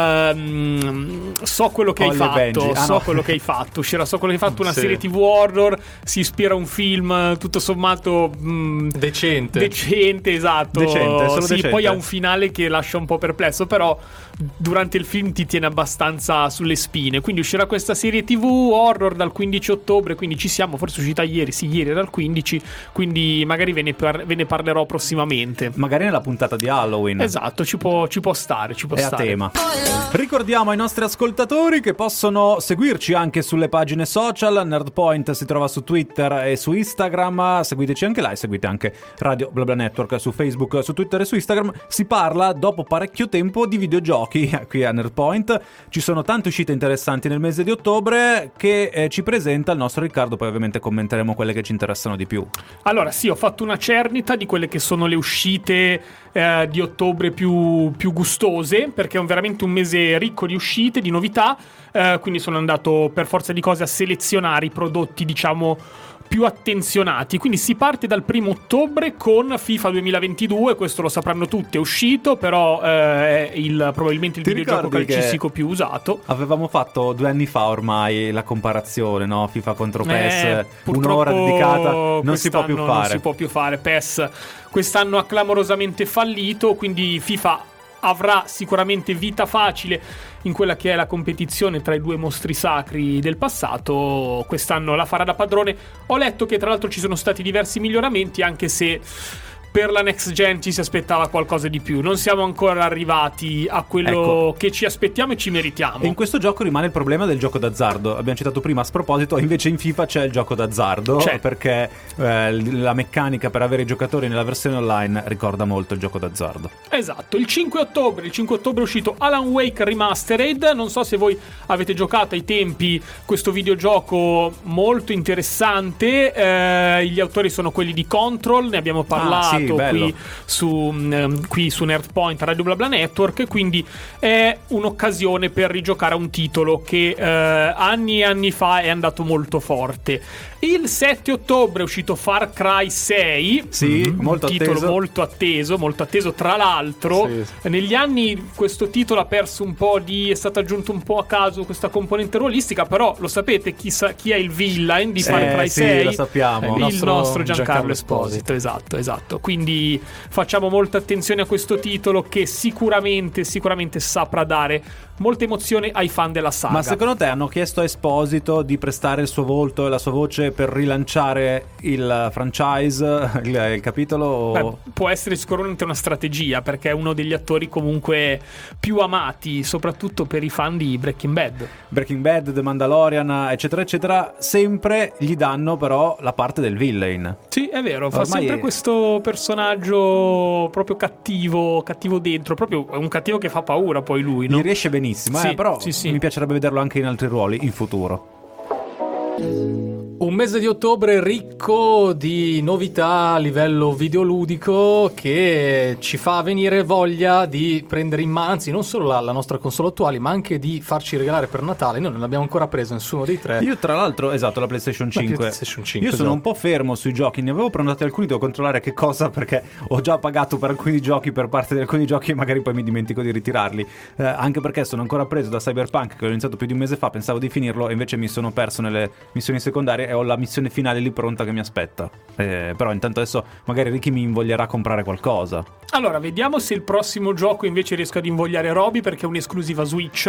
ehm, So quello che
Holly
hai
e Benji.
fatto.
Ah,
so
no.
quello che hai fatto. Uscirà So quello che hai fatto, una
Sì.
serie tivù horror. Si ispira a un film tutto sommato mh,
decente.
decente, esatto.
Decente, solo
sì,
decente.
poi ha un finale che lascia un po' perplesso, però durante il film ti tiene abbastanza sulle spine. Quindi uscirà questa serie tivù horror dal quindici ottobre, quindi ci siamo, forse è uscita ieri, sì, ieri era il quindici, quindi magari ve ne, par- ve ne parlerò prossimamente.
Magari nella puntata di Halloween.
Esatto, ci può, ci può stare, ci può
È a
stare.
tema. Ricordiamo ai nostri ascoltatori che possono seguirci anche sulle pagine social. Nerdpoint si trova su Twitter e su Instagram. Seguiteci anche là e seguite anche Radio BlaBla Network su Facebook, su Twitter e su Instagram. Si parla dopo parecchio tempo di videogiochi qui a Nerdpoint. Ci sono tante uscite interessanti nel mese di ottobre che eh, ci presenta il nostro Riccardo. Poi ovviamente commenteremo quelle che ci interessano di più.
Allora, sì, ho fatto una cernita di quelle che sono le uscite eh, di ottobre più, più gustose, perché è veramente un mese ricco di uscite, di novità, eh, quindi sono andato per forza di cose a selezionare i prodotti, diciamo, più attenzionati. Quindi si parte dal primo ottobre con FIFA duemilaventidue, questo lo sapranno tutti, è uscito, però eh, è il, probabilmente il
Ti
videogioco
ricordi che
calcistico più usato.
Avevamo fatto due anni fa ormai la comparazione, no? FIFA contro PES,
Eh,
un'ora
purtroppo
dedicata, non si può più
quest'anno
fare.
Non si può più fare. PES quest'anno ha clamorosamente fallito, quindi FIFA avrà sicuramente vita facile in quella che è la competizione tra i due mostri sacri del passato. Quest'anno la farà da padrone. Ho letto che tra l'altro ci sono stati diversi miglioramenti, anche se per la next gen ci si aspettava qualcosa di più. Non siamo ancora arrivati a quello
Ecco.
che ci aspettiamo e ci meritiamo.
E in questo gioco rimane il problema del gioco d'azzardo. Abbiamo citato prima a sproposito, invece in FIFA c'è il gioco d'azzardo,
C'è.
perché eh, la meccanica per avere i giocatori nella versione online ricorda molto il gioco d'azzardo.
Esatto, il cinque ottobre, il cinque ottobre è uscito Alan Wake Remastered. Non so se voi avete giocato ai tempi questo videogioco molto interessante. Eh, gli autori sono quelli di Control, ne abbiamo parlato
sì, bello.
qui su, mm, qui su Nerdpoint, Radio BlaBla Network. Quindi è un'occasione per rigiocare a un titolo che eh, anni e anni fa è andato molto forte. Il sette ottobre è uscito Far Cry sei,
Sì,
un
molto
titolo
atteso.
molto atteso, molto atteso. Tra l'altro,
Sì.
negli anni questo titolo ha perso un po' di. È stato aggiunto un po' a caso questa componente ruolistica. Però lo sapete chi, sa, chi è il villain di Far
Eh,
Fry
sì,
sei?
lo sappiamo.
Il
Il
nostro,
nostro
Giancarlo
Giancarlo
Esposito.
Esposito.
Esatto, esatto. Quindi quindi facciamo molta attenzione a questo titolo che sicuramente sicuramente saprà dare molta emozione ai fan della saga.
Ma secondo te hanno chiesto a Esposito di prestare il suo volto e la sua voce per rilanciare il franchise, il, il capitolo? O...
Beh, può essere sicuramente una strategia, perché è uno degli attori comunque più amati, soprattutto per i fan di Breaking Bad.
Breaking Bad, The Mandalorian, eccetera eccetera. Sempre gli danno però la parte del villain.
Sì, è vero, fa
Ormai
sempre
è...
questo personaggio proprio cattivo, cattivo dentro, proprio un cattivo che fa paura poi lui, no?
Gli riesce benissimo,
Sì,
eh, però
sì, sì.
mi piacerebbe vederlo anche in altri ruoli in futuro.
Un mese di ottobre ricco di novità a livello videoludico che ci fa venire voglia di prendere in mano, anzi non solo la, la nostra console attuale, ma anche di farci regalare per Natale. Noi non l'abbiamo ancora preso nessuno dei tre.
Io tra l'altro, esatto, la PlayStation cinque.
La PlayStation cinque,
Io sono
esatto.
un po' fermo sui giochi, ne avevo prenotati alcuni, devo controllare che cosa, perché ho già pagato per alcuni giochi, per parte di alcuni giochi, e magari poi mi dimentico di ritirarli. Eh, anche perché sono ancora preso da Cyberpunk, che ho iniziato più di un mese fa, pensavo di finirlo, e invece mi sono perso nelle missioni secondarie e ho la missione finale lì pronta che mi aspetta. Eh, però intanto adesso magari Ricky mi invoglierà a comprare qualcosa.
Allora, vediamo se il prossimo gioco invece riesco ad invogliare Roby, perché è un'esclusiva Switch.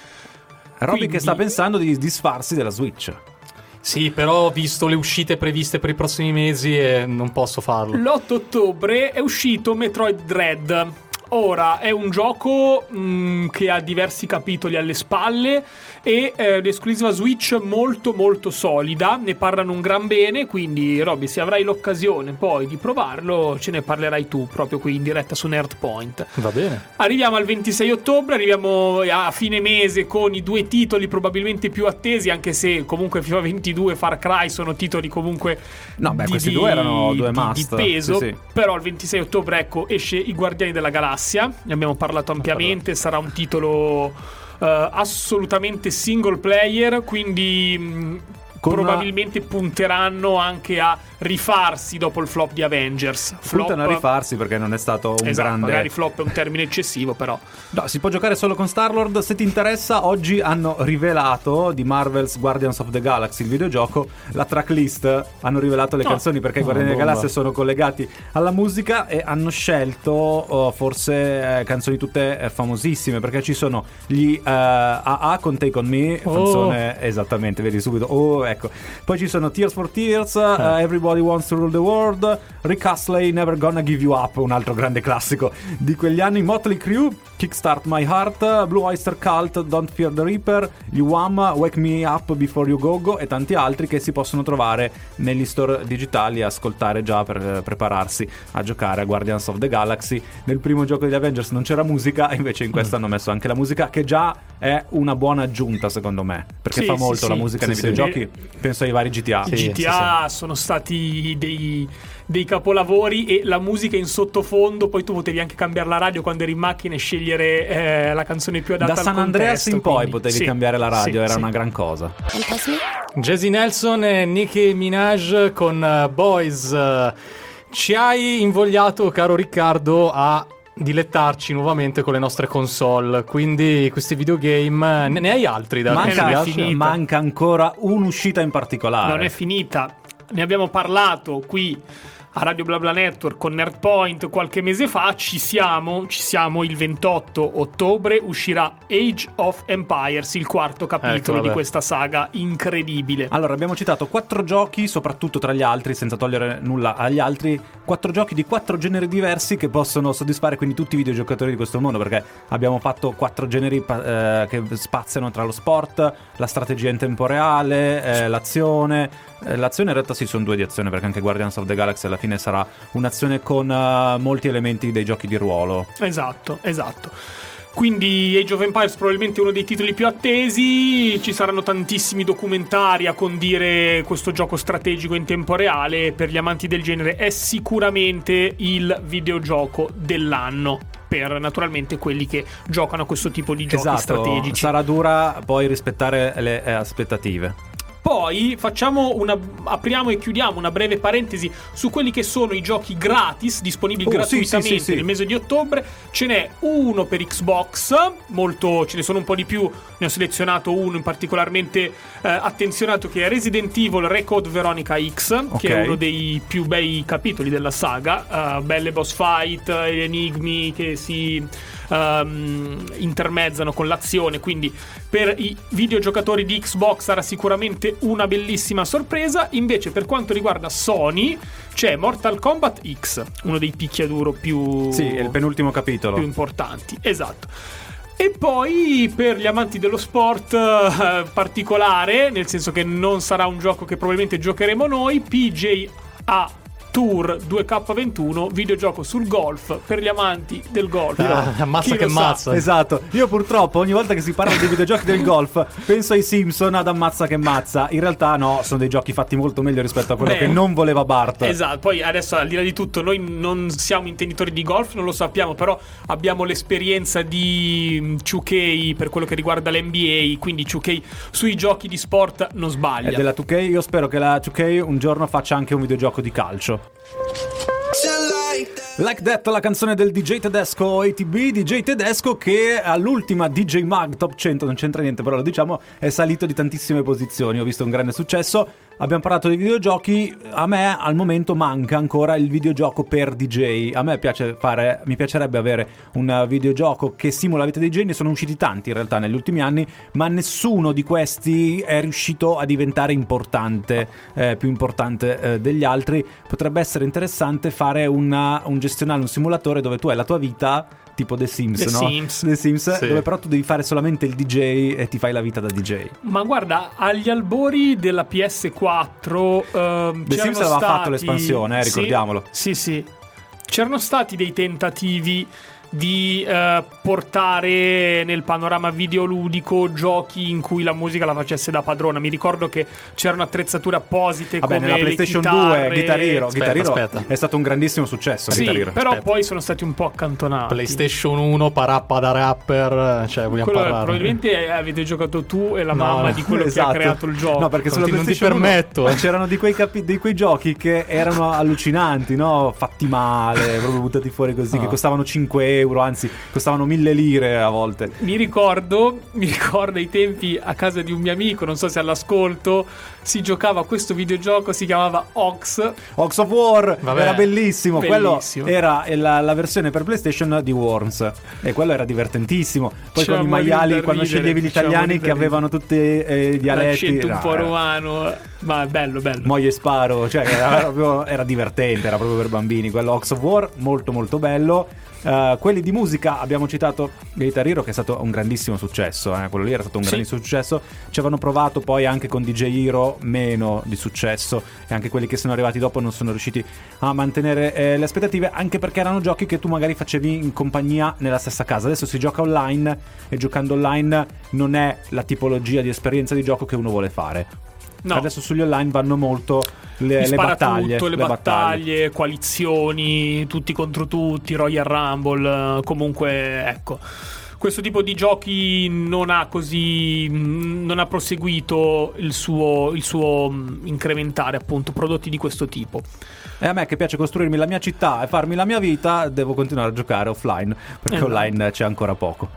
Roby
Quindi...
che sta pensando di disfarsi della Switch.
Sì, però ho visto le uscite previste per i prossimi mesi e non posso farlo.
L'otto ottobre è uscito Metroid Dread. Ora, è un gioco mh, che ha diversi capitoli alle spalle e eh, l'esclusiva Switch molto molto solida, ne parlano un gran bene, quindi Robby, se avrai l'occasione poi di provarlo ce ne parlerai tu proprio qui in diretta su Nerdpoint.
Va bene.
Arriviamo al ventisei ottobre, arriviamo a fine mese con i due titoli probabilmente più attesi, anche se comunque FIFA ventidue e Far Cry sono titoli comunque
No, beh,
di,
questi
di,
due erano due
di,
must.
di peso,
Sì, sì.
però il ventisei ottobre ecco esce I Guardiani della Galassia. Ne abbiamo parlato ampiamente, sarà un titolo uh, assolutamente single player, quindi mh, probabilmente una... punteranno anche a rifarsi dopo il flop di Avengers. Flop...
Puntano a rifarsi perché non è stato un
esatto,
grande...
magari flop è un termine eccessivo, però
No, si può giocare solo con Star-Lord. Se ti interessa, oggi hanno rivelato di Marvel's Guardians of the Galaxy, il videogioco, la tracklist. Hanno rivelato le
No.
canzoni perché i
Oh,
Guardiani della
bomba.
Galassia sono collegati alla musica e hanno scelto oh, forse eh, canzoni tutte eh, famosissime, perché ci sono gli eh, A A con Take On Me,
Oh.
canzone esattamente, vedi subito. Oh, ecco. Poi ci sono Tears for Tears, uh, Everybody Wants to Rule the World, Rick Astley, Never Gonna Give You Up, un altro grande classico di quegli anni, Motley Crue, Kickstart My Heart, Blue Oyster Cult, Don't Fear the Reaper, gli Wham, Wake Me Up Before You Go Go e tanti altri che si possono trovare negli store digitali e ascoltare già per eh, prepararsi a giocare a Guardians of the Galaxy. Nel primo gioco degli Avengers non c'era musica, invece in questo hanno messo anche la musica, che già è una buona aggiunta secondo me, perché
Sì,
fa
sì,
molto
sì.
la musica
Sì,
nei
sì.
videogiochi. Penso ai vari G T A.
i G T A sono stati dei, dei capolavori, e la musica in sottofondo, poi tu potevi anche cambiare la radio quando eri in macchina e scegliere eh, la canzone più adatta
Da
al
San Andreas
contesto,
in poi
quindi,
potevi
sì,
cambiare la radio,
sì,
era
sì.
una gran cosa.
Jazzy Nelson e Nicki Minaj con uh, Boys. Uh, ci hai invogliato, caro Riccardo, a dilettarci nuovamente con le nostre console, quindi questi videogame ne, ne hai altri da
Manca,
non è
consigliarci?
finita.
manca ancora un'uscita in particolare.
Non è finita, ne abbiamo parlato qui a Radio BlaBla Network con Nerdpoint qualche mese fa. Ci siamo, ci siamo il ventotto ottobre uscirà Age of Empires, il quarto capitolo
Ecco,
di
vabbè.
questa saga incredibile.
Allora, abbiamo citato quattro giochi, soprattutto tra gli altri, senza togliere nulla agli altri, quattro giochi di quattro generi diversi che possono soddisfare quindi tutti i videogiocatori di questo mondo, perché abbiamo fatto quattro generi eh, che spaziano tra lo sport, la strategia in tempo reale, eh, l'azione. Eh, l'azione in realtà sì, sono due di azione, perché anche Guardians of the Galaxy alla fine sarà un'azione con uh, molti elementi dei giochi di ruolo.
Esatto, esatto. Quindi Age of Empires probabilmente uno dei titoli più attesi. Ci saranno tantissimi documentari a condire questo gioco strategico in tempo reale. Per gli amanti del genere è sicuramente il videogioco dell'anno, per naturalmente quelli che giocano a questo tipo di giochi
Esatto,
strategici.
sarà dura poi rispettare le eh, aspettative.
Poi facciamo una apriamo e chiudiamo una breve parentesi su quelli che sono i giochi gratis disponibili
Oh,
gratuitamente
sì, sì, sì, sì.
nel mese di ottobre. Ce n'è uno per Xbox, molto, ce ne sono un po' di più, ne ho selezionato uno in particolarmente eh, attenzionato, che è Resident Evil Recode Veronica X,
Ok.
che è uno dei più bei capitoli della saga, uh, belle boss fight, enigmi che si um, intermezzano con l'azione, quindi per i videogiocatori di Xbox sarà sicuramente una bellissima sorpresa. Invece per quanto riguarda Sony c'è Mortal Kombat X, uno dei picchiaduro più
Sì, è il penultimo capitolo.
più importanti, esatto. E poi per gli amanti dello sport eh, particolare, nel senso che non sarà un gioco che probabilmente giocheremo noi, P G A Tour due K ventuno, videogioco sul golf per gli amanti del golf.
Ah, ammazza
Chi
che
lo sa?
ammazza.
Esatto, io purtroppo ogni volta che si parla di videogiochi del golf penso ai Simpson, ad ammazza che mazza. In realtà no, sono dei giochi fatti molto meglio rispetto a quello
Beh,
che non voleva Bart.
Esatto, poi adesso al di là di tutto noi non siamo intenditori di golf, non lo sappiamo, però abbiamo l'esperienza di due K per quello che riguarda l'N B A, quindi due K sui giochi di sport non sbaglia.
E della due K io spero che la due K un giorno faccia anche un videogioco di calcio. Like That, la canzone del D J tedesco A T B, D J tedesco che all'ultima D J Mag Top cento, non c'entra niente però lo diciamo, è salito di tantissime posizioni, ho visto un grande successo. Abbiamo parlato di videogiochi, a me al momento manca ancora il videogioco per D J. A me piace fare, mi piacerebbe avere un videogioco che simula la vita dei D J, ne sono usciti tanti in realtà negli ultimi anni, ma nessuno di questi è riuscito a diventare importante, eh, più importante eh, degli altri. Potrebbe essere interessante fare una, un gestionale, un simulatore dove tu hai la tua vita tipo The Sims,
The
no?
Sims.
The Sims,
Sì.
dove però tu devi fare solamente il D J e ti fai la vita da D J.
Ma guarda, agli albori della P S quattro ehm,
The
c'erano
Sims aveva
stati...
fatto l'espansione, eh,
Sì,
ricordiamolo.
Sì, sì. C'erano stati dei tentativi di eh, portare nel panorama videoludico giochi in cui la musica la facesse da padrona. Mi ricordo che c'erano attrezzature apposite
Vabbè,
come
nella
le
PlayStation
chitarre.
due Guitar Hero,
Aspetta,
Guitar Hero
aspetta.
è stato un grandissimo successo.
Sì,
Guitar Hero.
però
Aspetta.
poi sono stati un po' accantonati.
PlayStation uno, parappa da rapper, cioè vogliamo
Quello
parlare.
probabilmente avete giocato tu e la
No,
mamma
no,
di quello
esatto.
che ha creato il gioco.
No, perché
Non
sulla
ti- non ti
PlayStation uno
permetto.
c'erano di quei, capi- di quei giochi che erano allucinanti, no? Fatti male, proprio buttati fuori così,
No.
che costavano cinque euro, anzi costavano mille lire a volte.
Mi ricordo, mi ricordo ai tempi a casa di un mio amico, non so se all'ascolto, si giocava a questo videogioco, si chiamava Ox.
Ox of War
Vabbè,
era bellissimo.
bellissimo.
Quello era la, la versione per PlayStation di Worms e quello era divertentissimo. Poi
C'era
con i
morire
maiali,
da
quando
ridere,
sceglievi gli
c'era
italiani
morire
che
da
avevano tutti eh, i dialetti,
L'accento un
era-
po'
era-
romano, ma bello, bello.
Moglie e sparo, cioè era, proprio, era divertente, era proprio per bambini. Quello Ox of War, molto molto bello. Uh, quelli di musica abbiamo citato Guitar Hero, che è stato un grandissimo successo, eh? Quello lì era stato un
Sì.
grandissimo successo. Ci avevano provato poi anche con D J Hero, meno di successo, e anche quelli che sono arrivati dopo non sono riusciti a mantenere eh, le aspettative, anche perché erano giochi che tu magari facevi in compagnia nella stessa casa. Adesso si gioca online e giocando online non è la tipologia di esperienza di gioco che uno vuole fare.
No.
Adesso sugli online vanno molto le,
Il
le battaglie,
sparatutto, le, battaglie, coalizioni, tutti contro tutti, Royal Rumble, eh, comunque ecco. Questo tipo di giochi non ha così non ha proseguito il suo, il suo mh, incrementare appunto prodotti di questo tipo.
E a me che piace costruirmi la mia città e farmi la mia vita, devo continuare a giocare offline, perché
Esatto.
online c'è ancora poco.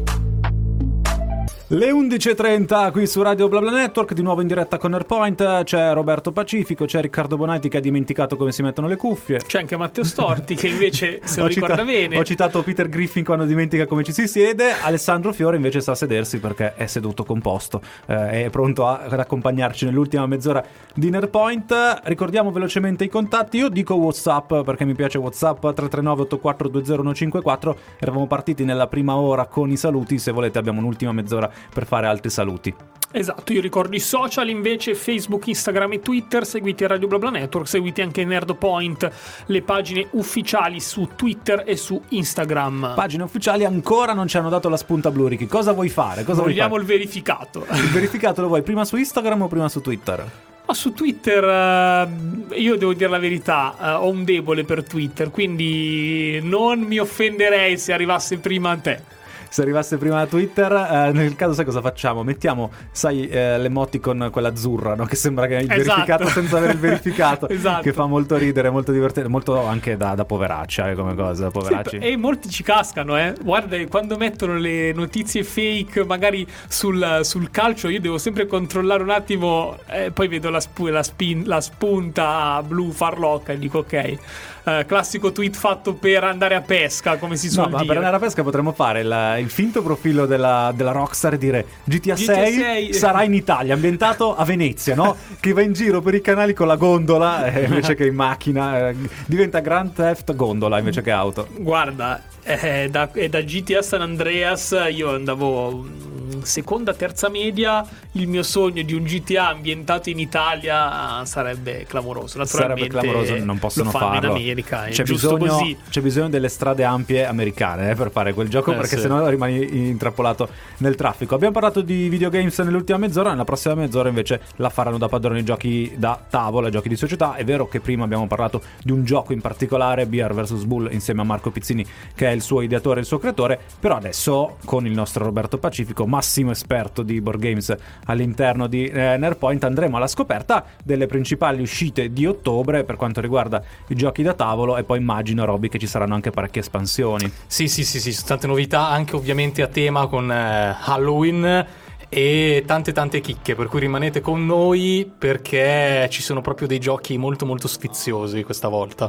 Le undici e trenta qui su Radio BlaBla Network, di nuovo in diretta con Airpoint. C'è Roberto Pacifico, c'è Riccardo Bonatti che ha dimenticato come si mettono le cuffie.
C'è anche Matteo Storti che invece se lo
Ho
ricorda
cita-
bene.
Ho citato Peter Griffin quando dimentica come ci si siede. Alessandro Fiore invece sa sedersi perché è seduto composto, eh, è pronto a- ad accompagnarci nell'ultima mezz'ora di Nerpoint. Ricordiamo velocemente i contatti. Io dico WhatsApp perché mi piace WhatsApp, tre tre nove otto quattro due zero uno cinque quattro. Eravamo partiti nella prima ora con i saluti, se volete abbiamo un'ultima mezz'ora per fare altri saluti.
Esatto, io ricordo i social invece, Facebook, Instagram e Twitter. Seguite Radio BlaBla Network, seguite anche Nerdpoint, le pagine ufficiali su Twitter e su Instagram.
Pagine ufficiali ancora non ci hanno dato la spunta blu, Ricky. Cosa vuoi fare? Cosa vuoi
Vogliamo
fare?
il verificato.
Il verificato lo vuoi prima su Instagram o prima su Twitter?
Ma su Twitter eh, io devo dire la verità, eh, ho un debole per Twitter, quindi non mi offenderei se arrivasse prima a te.
se arrivasse prima da Twitter. Eh, nel caso sai cosa facciamo? Mettiamo, sai, eh, l'emoticon quella azzurra, no? Che sembra che è il
Esatto.
verificato senza avere il verificato.
Esatto.
Che fa molto ridere, molto divertente, molto anche da, da poveraccia, eh, come cosa, poveracci.
Sì, e molti ci cascano, eh. Guarda, quando mettono le notizie fake magari sul, sul calcio, io devo sempre controllare un attimo, eh, poi vedo la, spu- la, spin- la spunta blu farlocca e dico ok. Uh, classico tweet fatto per andare a pesca, come si suol
No, ma
dire.
per andare a pesca potremmo fare il, il finto profilo della, della Rockstar e dire G T A sei sarà in Italia, ambientato a Venezia, no? Che va in giro per i canali con la gondola eh, invece che in macchina, eh, diventa Grand Theft Gondola invece che auto.
Guarda, eh, da, eh, da G T A San Andreas io andavo mh, seconda, terza media, il mio sogno di un G T A ambientato in Italia sarebbe clamoroso. Naturalmente
Sarebbe clamoroso, non possono
lo fanno
farlo.
in America, è
C'è
giusto
bisogno,
così.
c'è bisogno delle strade ampie americane eh, per fare quel gioco,
Eh,
perché
sì.
sennò rimani intrappolato nel traffico. Abbiamo parlato di videogames nell'ultima mezz'ora, nella prossima mezz'ora invece la faranno da padroni i giochi da tavola, giochi di società. È vero che prima abbiamo parlato di un gioco in particolare, Beer versus. Bull, insieme a Marco Pizzini, che è il suo ideatore e il suo creatore, però adesso con il nostro Roberto Pacifico, massimo esperto di board games all'interno di eh, Nerdpoint, andremo alla scoperta delle principali uscite di ottobre per quanto riguarda i giochi da tavolo, e poi immagino, Robby, che ci saranno anche parecchie espansioni.
Sì, sì, sì, sì, sono tante novità, anche ovviamente a tema con eh, Halloween e tante tante chicche, per cui rimanete con noi perché ci sono proprio dei giochi molto molto sfiziosi questa volta.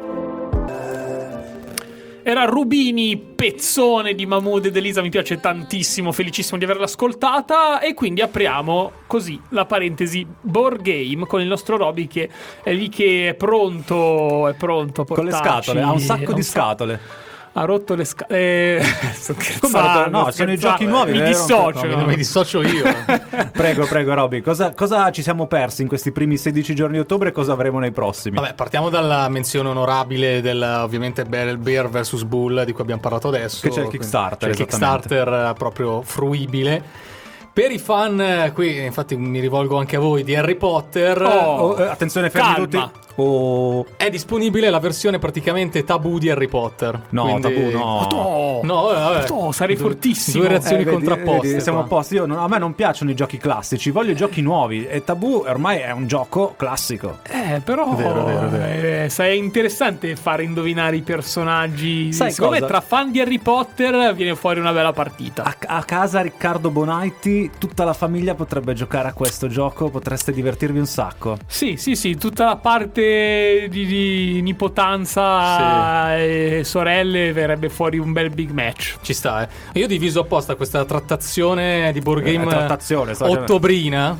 Era Rubini, pezzone di Mahmood ed Elisa, mi piace tantissimo, felicissimo di averla ascoltata, e quindi apriamo così la parentesi board game con il nostro Roby che è lì che è pronto, è pronto a
Con le
portarci-
scatole, ha un sacco
ha
di
un sa-
scatole.
Ha rotto le scatole. Eh, sto
Come ha
scherzando,
rotto- no,
sto
sono i
scherzando.
giochi nuovi,
Mi
vero?
dissocio.
No, mi, mi dissocio io.
Prego, prego, Robby, cosa, cosa ci siamo persi in questi primi sedici giorni di ottobre e cosa avremo nei prossimi?
Vabbè, partiamo dalla menzione onorabile del ovviamente Bear versus. Bull di cui abbiamo parlato adesso.
Che c'è il Kickstarter,
C'è il
esattamente.
Kickstarter eh, proprio fruibile. Per i fan, eh, qui infatti mi rivolgo anche a voi, di Harry Potter.
Oh.
Oh, eh, attenzione, fermi
Calma.
tutti. Oh.
È disponibile la versione praticamente tabù di Harry Potter.
No,
Quindi-
tabù no.
Oh,
No, vabbè, vabbè.
oh, sarei
Due-
fortissimo.
Due reazioni
Eh, vedi,
contrapposte.
vedi, siamo
qua.
a posto. Io non- a me non piacciono i giochi classici, voglio i giochi nuovi. E Tabù ormai è un gioco classico.
Eh, però
Vero, vero, vero.
eh, sai, è interessante fare indovinare i personaggi.
Sai
Secondo me
cosa?
tra fan di Harry Potter viene fuori una bella partita.
A, a casa Riccardo Bonaitti, tutta la famiglia potrebbe giocare a questo gioco, potreste divertirvi un sacco.
Sì, sì, sì, tutta la parte di, di nipotanza e sorelle verrebbe fuori un bel big match.
Ci sta, eh. Io ho diviso apposta questa trattazione di board
Eh,
game
trattazione, sto dicendo.
ottobrina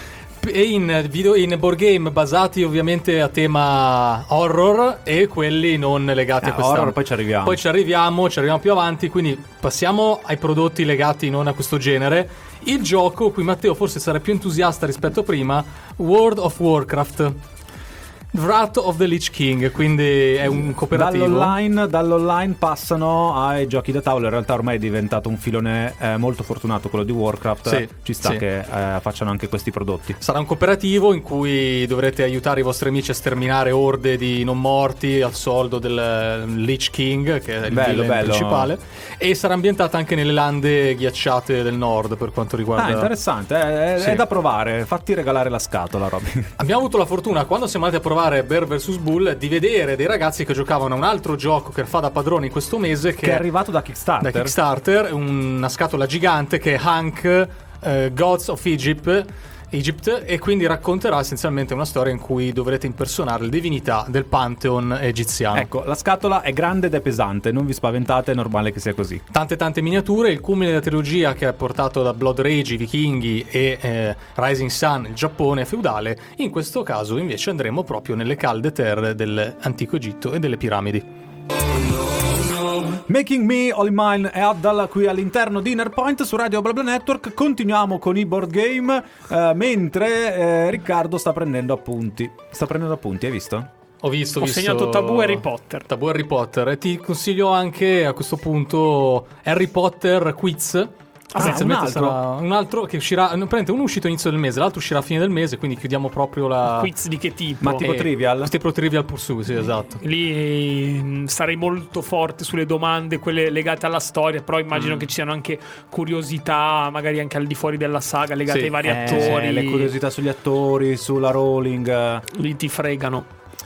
e in, video, in board game basati ovviamente a tema horror e quelli non legati
Eh,
a quest'anno.
horror, poi ci arriviamo.
Poi ci arriviamo, ci arriviamo più avanti, quindi passiamo ai prodotti legati non a questo genere. Il gioco, qui Matteo forse sarà più entusiasta rispetto a prima, World of Warcraft. Wrath of the Lich King, quindi è un cooperativo.
Dall'online, dall'online passano ai giochi da tavolo. In realtà ormai è diventato un filone eh, molto fortunato quello di Warcraft.
Sì,
Ci sta
sì.
che eh, facciano anche questi prodotti.
Sarà un cooperativo in cui dovrete aiutare i vostri amici a sterminare orde di non morti al soldo del eh, Lich King, che è il
Bello,
villain
bello.
principale, e sarà ambientata anche nelle lande ghiacciate del nord per quanto riguarda...
Ah, interessante, è, è-
Sì.
è da provare. Fatti regalare la scatola, Robby.
Abbiamo avuto la fortuna, quando siamo andati a provare Bear versus. Bull, di vedere dei ragazzi che giocavano a un altro gioco che fa da padrone in questo mese, che,
Che è arrivato da Kickstarter.
da Kickstarter, una scatola gigante che è Hank, eh, Gods of Egypt, Egypt, e quindi racconterà essenzialmente una storia in cui dovrete impersonare le divinità del Pantheon egiziano.
Ecco, la scatola è grande ed è pesante, non vi spaventate, è normale che sia così.
Tante tante miniature, il culmine della trilogia che ha portato da Blood Rage, i vichinghi e eh, Rising Sun, il Giappone feudale. In questo caso invece andremo proprio nelle calde terre dell'antico Egitto e delle piramidi.
Making Me All Mine è Addal qui all'interno di Nerdpoint su Radio BlaBla Network. Continuiamo con i board game eh, mentre eh, Riccardo sta prendendo appunti. Sta prendendo appunti, hai visto?
Ho visto,
Ho
visto...
segnato Tabù Harry Potter.
Tabù Harry Potter. E ti consiglio anche a questo punto Harry Potter Quiz, Ah, essenzialmente
un altro.
sarà un altro che uscirà. No, praticamente uno è uscito inizio del mese, l'altro uscirà a fine del mese, quindi chiudiamo proprio la.
Quiz di che tipo?
Ma tipo
Eh,
Trivial?
Tipo Trivial Pursuit, sì, esatto.
Lì mh, sarei molto forte sulle domande, quelle legate alla storia, però immagino
Mm.
che ci siano anche curiosità, magari anche al di fuori della saga, legate
Sì,
ai vari
Eh,
attori.
le curiosità sugli attori, sulla Rowling. eh.
Lì ti fregano.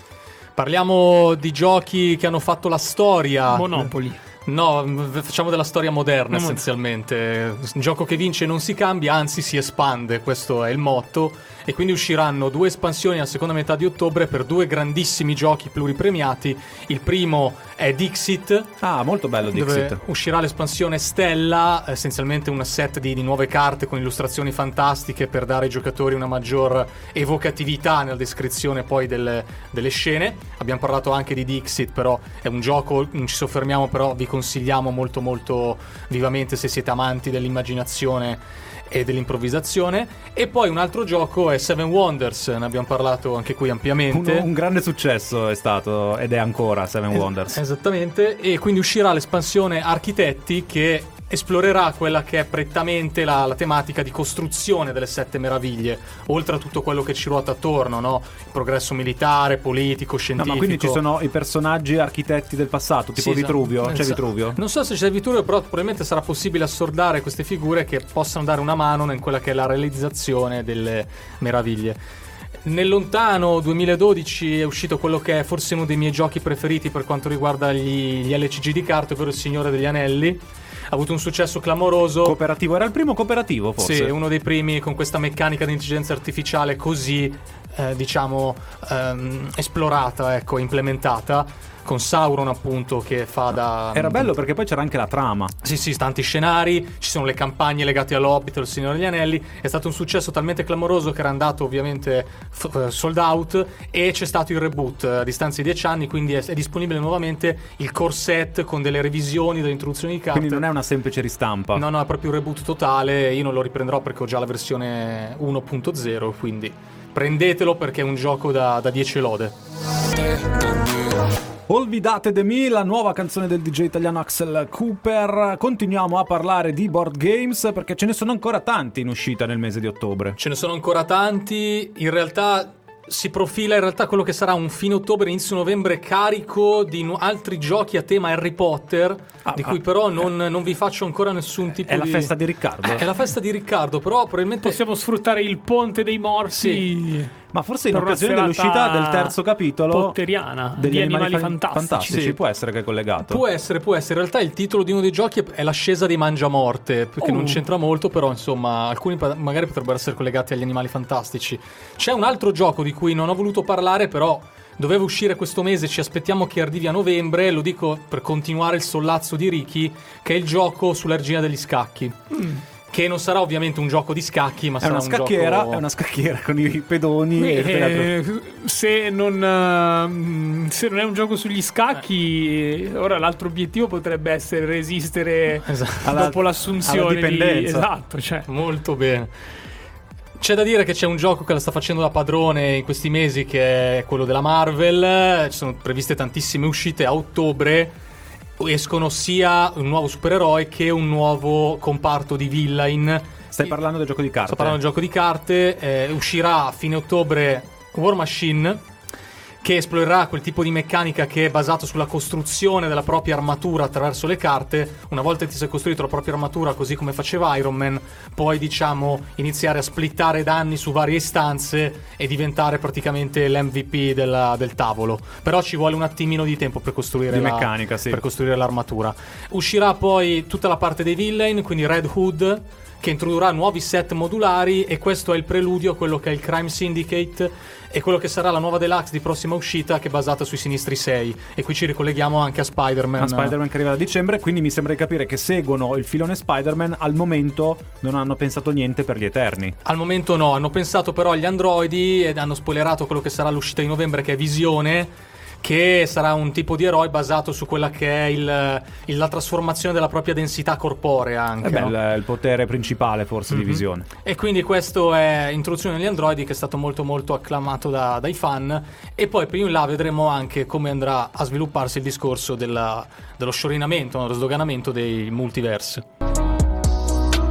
Parliamo di giochi che hanno fatto la storia.
Monopoli.
No, v- facciamo della storia moderna
Mm.
essenzialmente. Un gioco che vince non si cambia, anzi si espande, questo è il motto. E quindi usciranno due espansioni alla seconda metà di ottobre per due grandissimi giochi pluripremiati. Il primo è Dixit,
Ah, molto bello Dixit.
dove uscirà l'espansione Stella, essenzialmente un set di, di nuove carte con illustrazioni fantastiche per dare ai giocatori una maggior evocatività nella descrizione poi delle, delle scene. Abbiamo parlato anche di Dixit, però è un gioco, non ci soffermiamo, però vi consigliamo molto molto vivamente se siete amanti dell'immaginazione e dell'improvvisazione. E poi un altro gioco è Seven Wonders, ne abbiamo parlato anche qui
Un,
ampiamente.
un grande successo è stato ed è ancora Seven
Es-
Wonders.
Esattamente, e quindi uscirà l'espansione Architetti che esplorerà quella che è prettamente la, la tematica di costruzione delle sette meraviglie, oltre a tutto quello che ci ruota attorno, no? Il progresso militare, politico,
No,
scientifico.
ma quindi ci sono i personaggi architetti del passato, tipo
Sì,
Vitruvio?
esatto.
C'è Vitruvio?
Non so se c'è Vitruvio, però probabilmente sarà possibile assordare queste figure che possano dare una mano in quella che è la realizzazione delle meraviglie. Nel lontano duemiladodici è uscito quello che è forse uno dei miei giochi preferiti per quanto riguarda gli, gli L C G di carte, ovvero il Signore degli Anelli. Ha avuto un successo clamoroso.
Cooperativo, era il primo cooperativo forse?
Sì, uno dei primi con questa meccanica di intelligenza artificiale così, eh, diciamo, ehm, esplorata, ecco, implementata, con Sauron appunto che fa da...
Era bello perché poi c'era anche la trama.
Sì, sì, tanti scenari, ci sono le campagne legate all'Hobbit, al Signore degli Anelli. È stato un successo talmente clamoroso che era andato ovviamente f- eh, sold out, e c'è stato il reboot a distanza di dieci anni, quindi è, è disponibile nuovamente il core set con delle revisioni, delle introduzioni di carte.
Quindi non è una semplice ristampa.
No, no, è proprio un reboot totale. Io non lo riprenderò perché ho già la versione uno punto zero, quindi prendetelo perché è un gioco da, da dieci lode.
Olvidate de me, la nuova canzone del D J italiano Axel Cooper. Continuiamo a parlare di board games perché ce ne sono ancora tanti in uscita nel mese di ottobre.
Ce ne sono ancora tanti. In realtà si profila in realtà quello che sarà un fine ottobre, inizio novembre carico di nu- altri giochi a tema Harry Potter,
Ah,
di cui
ah,
però non, non vi faccio ancora nessun tipo
È
di...
la festa di Riccardo.
È la festa di Riccardo, però probabilmente...
Possiamo sfruttare il ponte dei morti.
Sì.
Ma forse in
per una
occasione
serata
dell'uscita del terzo capitolo
potteriana
degli
di animali,
fa-
fantastici.
fantastici,
Sì.
può essere che è collegato.
Può essere, può essere. In realtà il titolo di uno dei giochi è l'ascesa dei Mangiamorte, perché
Oh.
non c'entra molto, però insomma alcuni pa- magari potrebbero essere collegati agli animali fantastici. C'è un altro gioco di cui non ho voluto parlare, però doveva uscire questo mese, ci aspettiamo che arrivi a novembre, lo dico per continuare il sollazzo di Ricky, che è il gioco sulla regina degli scacchi. Che non sarà ovviamente un gioco di scacchi, ma
È
sarà
una
un
scacchiera,
gioco...
è una scacchiera con i pedoni e tutte le altre-
Eh, se, non, ehm, se non è un gioco sugli scacchi, ora l'altro obiettivo potrebbe essere resistere
Esatto.
Alla-
dopo l'assunzione
alla
di...
dipendenza.
Esatto, cioè.
Molto bene. C'è da dire che c'è un gioco che la sta facendo da padrone in questi mesi, che è quello della Marvel. Ci sono previste tantissime uscite a ottobre. Escono sia un nuovo supereroe che un nuovo comparto di villain.
Stai parlando del gioco di carte?
Sto parlando del gioco di carte. eh, Uscirà a fine ottobre War Machine, che esplorerà quel tipo di meccanica che è basato sulla costruzione della propria armatura attraverso le carte. Una volta che ti sei costruito la propria armatura, così come faceva Iron Man, puoi, diciamo, iniziare a splittare danni su varie istanze e diventare praticamente l'M V P della- del tavolo. Però ci vuole un attimino di tempo per costruire
Di
la,
meccanica, sì.
per costruire l'armatura. Uscirà poi tutta la parte dei villain, quindi Red Hood, che introdurrà nuovi set modulari, e questo è il preludio a quello che è il Crime Syndicate e quello che sarà la nuova deluxe di prossima uscita, che è basata sui Sinistri sei. E qui ci ricolleghiamo anche a Spider-Man.
A Spider-Man che arriva a dicembre, quindi mi sembra di capire che seguono il filone Spider-Man. Al momento non hanno pensato niente per gli Eterni.
Al momento no, hanno pensato però agli androidi ed hanno spoilerato quello che sarà l'uscita di novembre, che è Visione, che sarà un tipo di eroe basato su quella che è il, il- la trasformazione della propria densità corporea anche.
Eh beh,
no?
il, il potere principale forse di Visione.
E quindi questo è introduzione degli androidi, che è stato molto molto acclamato da- dai fan. E poi più in là vedremo anche come andrà a svilupparsi il discorso della- dello sciorinamento, no? dello sdoganamento dei multiverse.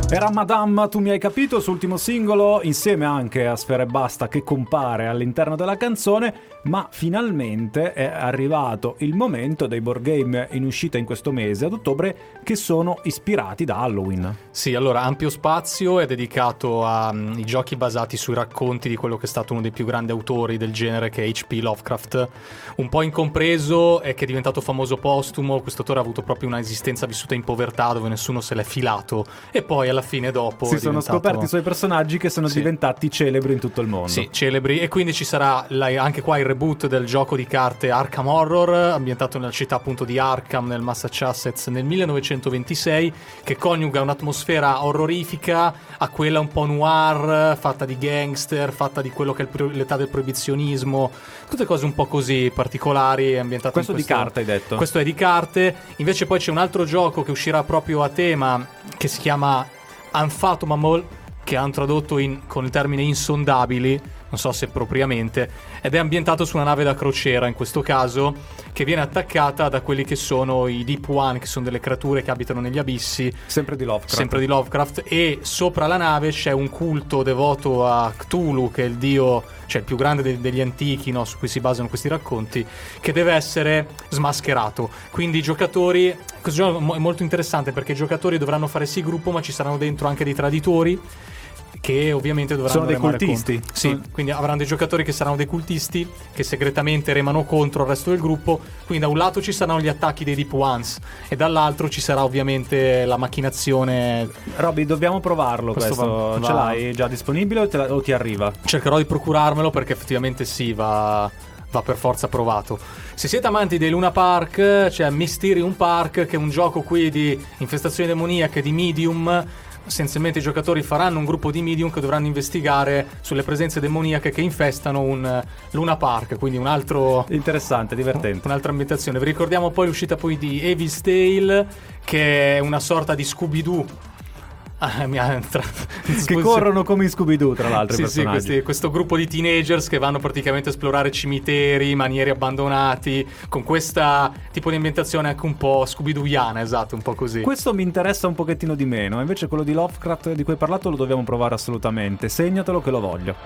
Era Madame, tu mi hai capito, suo ultimo singolo, insieme anche a Sfera Ebbasta che compare all'interno della canzone, ma finalmente è arrivato il momento dei board game in uscita in questo mese, ad ottobre, che sono ispirati da Halloween.
Sì, allora, Ampio Spazio è dedicato ai um, giochi basati sui racconti di quello che è stato uno dei più grandi autori del genere, che è H P Lovecraft, un po' incompreso e che è diventato famoso postumo. Questo autore ha avuto proprio una esistenza vissuta in povertà, dove nessuno se l'è filato, e poi alla fine dopo
si
è
sono
diventato...
scoperti i suoi personaggi che sono
sì.
diventati celebri in tutto il mondo.
Sì, celebri, e quindi ci sarà la, anche qua il reboot del gioco di carte Arkham Horror, ambientato nella città appunto di Arkham nel Massachusetts nel millenovecentoventisei, che coniuga un'atmosfera orrorifica a quella un po' noir, fatta di gangster, fatta di quello che è il, l'età del proibizionismo, tutte cose un po' così particolari, ambientate
questo
in
questo di carta hai detto?
Questo è di carte. Invece poi c'è un altro gioco che uscirà proprio a tema, che si chiama Unfathomable, che hanno tradotto in, con il termine insondabili, non so se propriamente, ed è ambientato su una nave da crociera in questo caso, che viene attaccata da quelli che sono i Deep One, che sono delle creature che abitano negli abissi,
sempre di Lovecraft,
sempre di Lovecraft, e sopra la nave c'è un culto devoto a Cthulhu, che è il dio, cioè il più grande de- degli antichi, no, su cui si basano questi racconti, che deve essere smascherato. Quindi i giocatori, questo gioco è molto interessante perché i giocatori dovranno fare sì gruppo, ma ci saranno dentro anche dei traditori, che ovviamente dovranno
sono dei
remare
cultisti
contro. Sì, quindi avranno dei giocatori che saranno dei cultisti che segretamente remano contro il resto del gruppo. Quindi da un lato ci saranno gli attacchi dei Deep Ones e dall'altro ci sarà ovviamente la macchinazione.
Robby, dobbiamo provarlo questo,
questo va,
ce
va.
l'hai già disponibile o, te la, o ti arriva?
Cercherò di procurarmelo perché effettivamente sì, va, va per forza provato. Se siete amanti dei Luna Park, c'è Mysterium Park, che è un gioco qui di infestazioni demoniache di medium. Essenzialmente i giocatori faranno un gruppo di medium che dovranno investigare sulle presenze demoniache che infestano un Luna Park, quindi un altro
interessante, divertente,
un'altra ambientazione. Vi ricordiamo poi l'uscita poi di Avis Tale, che è una sorta di Scooby-Doo. Ah, mi ha tra...
che corrono come in Scooby-Doo, tra l'altro.
Sì, sì, questi, questo gruppo di teenagers che vanno praticamente a esplorare cimiteri, manieri abbandonati, con questa tipo di ambientazione anche un po' Scooby-Dooiana, esatto, un po' così.
Questo mi interessa un pochettino di meno, invece quello di Lovecraft di cui hai parlato lo dobbiamo provare assolutamente. Segnatelo che lo voglio.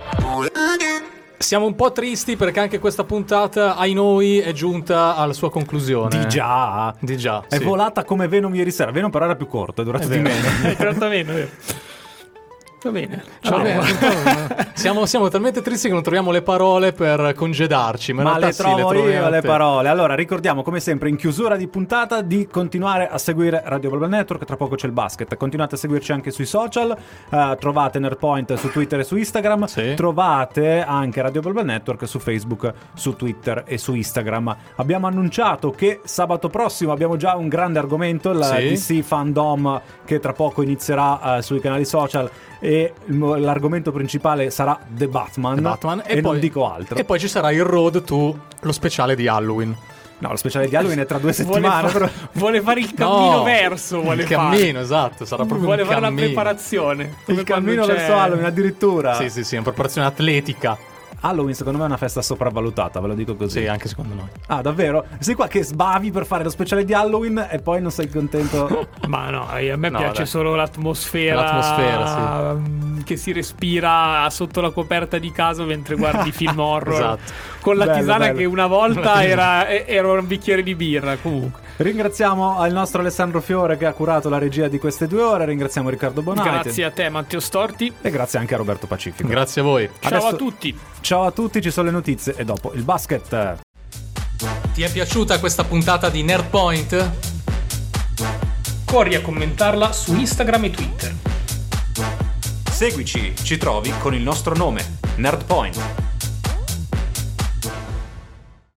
Siamo un po' tristi perché anche questa puntata, ai noi, è giunta alla sua conclusione.
Di già,
di già
è
sì.
volata come Venom ieri sera. Venom però era più corto, è durato
è
di meno.
È durato meno, vero. Va bene.
Ciao. siamo, siamo talmente tristi che non troviamo le parole per congedarci. Ma,
ma le
sì,
trovo
le
io le parole. Allora ricordiamo come sempre in chiusura di puntata di continuare a seguire Radio Global Network. Tra poco c'è il basket. Continuate a seguirci anche sui social. uh, Trovate Nerdpoint su Twitter e su Instagram. Sì. Trovate anche Radio Global Network su Facebook, su Twitter e su Instagram. Abbiamo annunciato che sabato prossimo abbiamo già un grande argomento, il
sì.
D C Fandom, che tra poco inizierà uh, sui canali social. E l'argomento principale sarà The Batman,
The Batman
e,
e poi,
non dico altro.
E poi ci sarà il Road to lo speciale di Halloween.
No, lo speciale di Halloween è tra due settimane.
Vuole, fa- vuole fare il cammino
no,
verso. Vuole
il
fare.
cammino, esatto. Sarà proprio
vuole
un
fare
cammino.
la preparazione.
Il cammino
c'è...
verso Halloween, addirittura.
Sì, sì, sì, una preparazione atletica.
Halloween secondo me è una festa sopravvalutata, ve lo dico così.
Sì, anche secondo noi.
Ah, davvero? Sei qua che sbavi per fare lo speciale di Halloween e poi non sei contento?
Ma no, a me
no,
piace
dai.
solo l'atmosfera,
l'atmosfera
sì. che si respira sotto la coperta di casa mentre guardi film horror.
Esatto.
Con la
Bello,
tisana
bello.
che una volta era, era un bicchiere di birra. Comunque
Ringraziamo il nostro Alessandro Fiore che ha curato la regia di queste due ore. Ringraziamo Riccardo Bonatti.
grazie a te Matteo Storti.
E grazie anche a Roberto Pacifico.
Grazie a voi.
Ciao
Adesso...
a tutti.
Ciao a tutti, ci sono le notizie e dopo il basket.
Ti è piaciuta questa puntata di Nerdpoint?
Corri a commentarla su Instagram e Twitter.
Seguici, ci trovi con il nostro nome, Nerdpoint.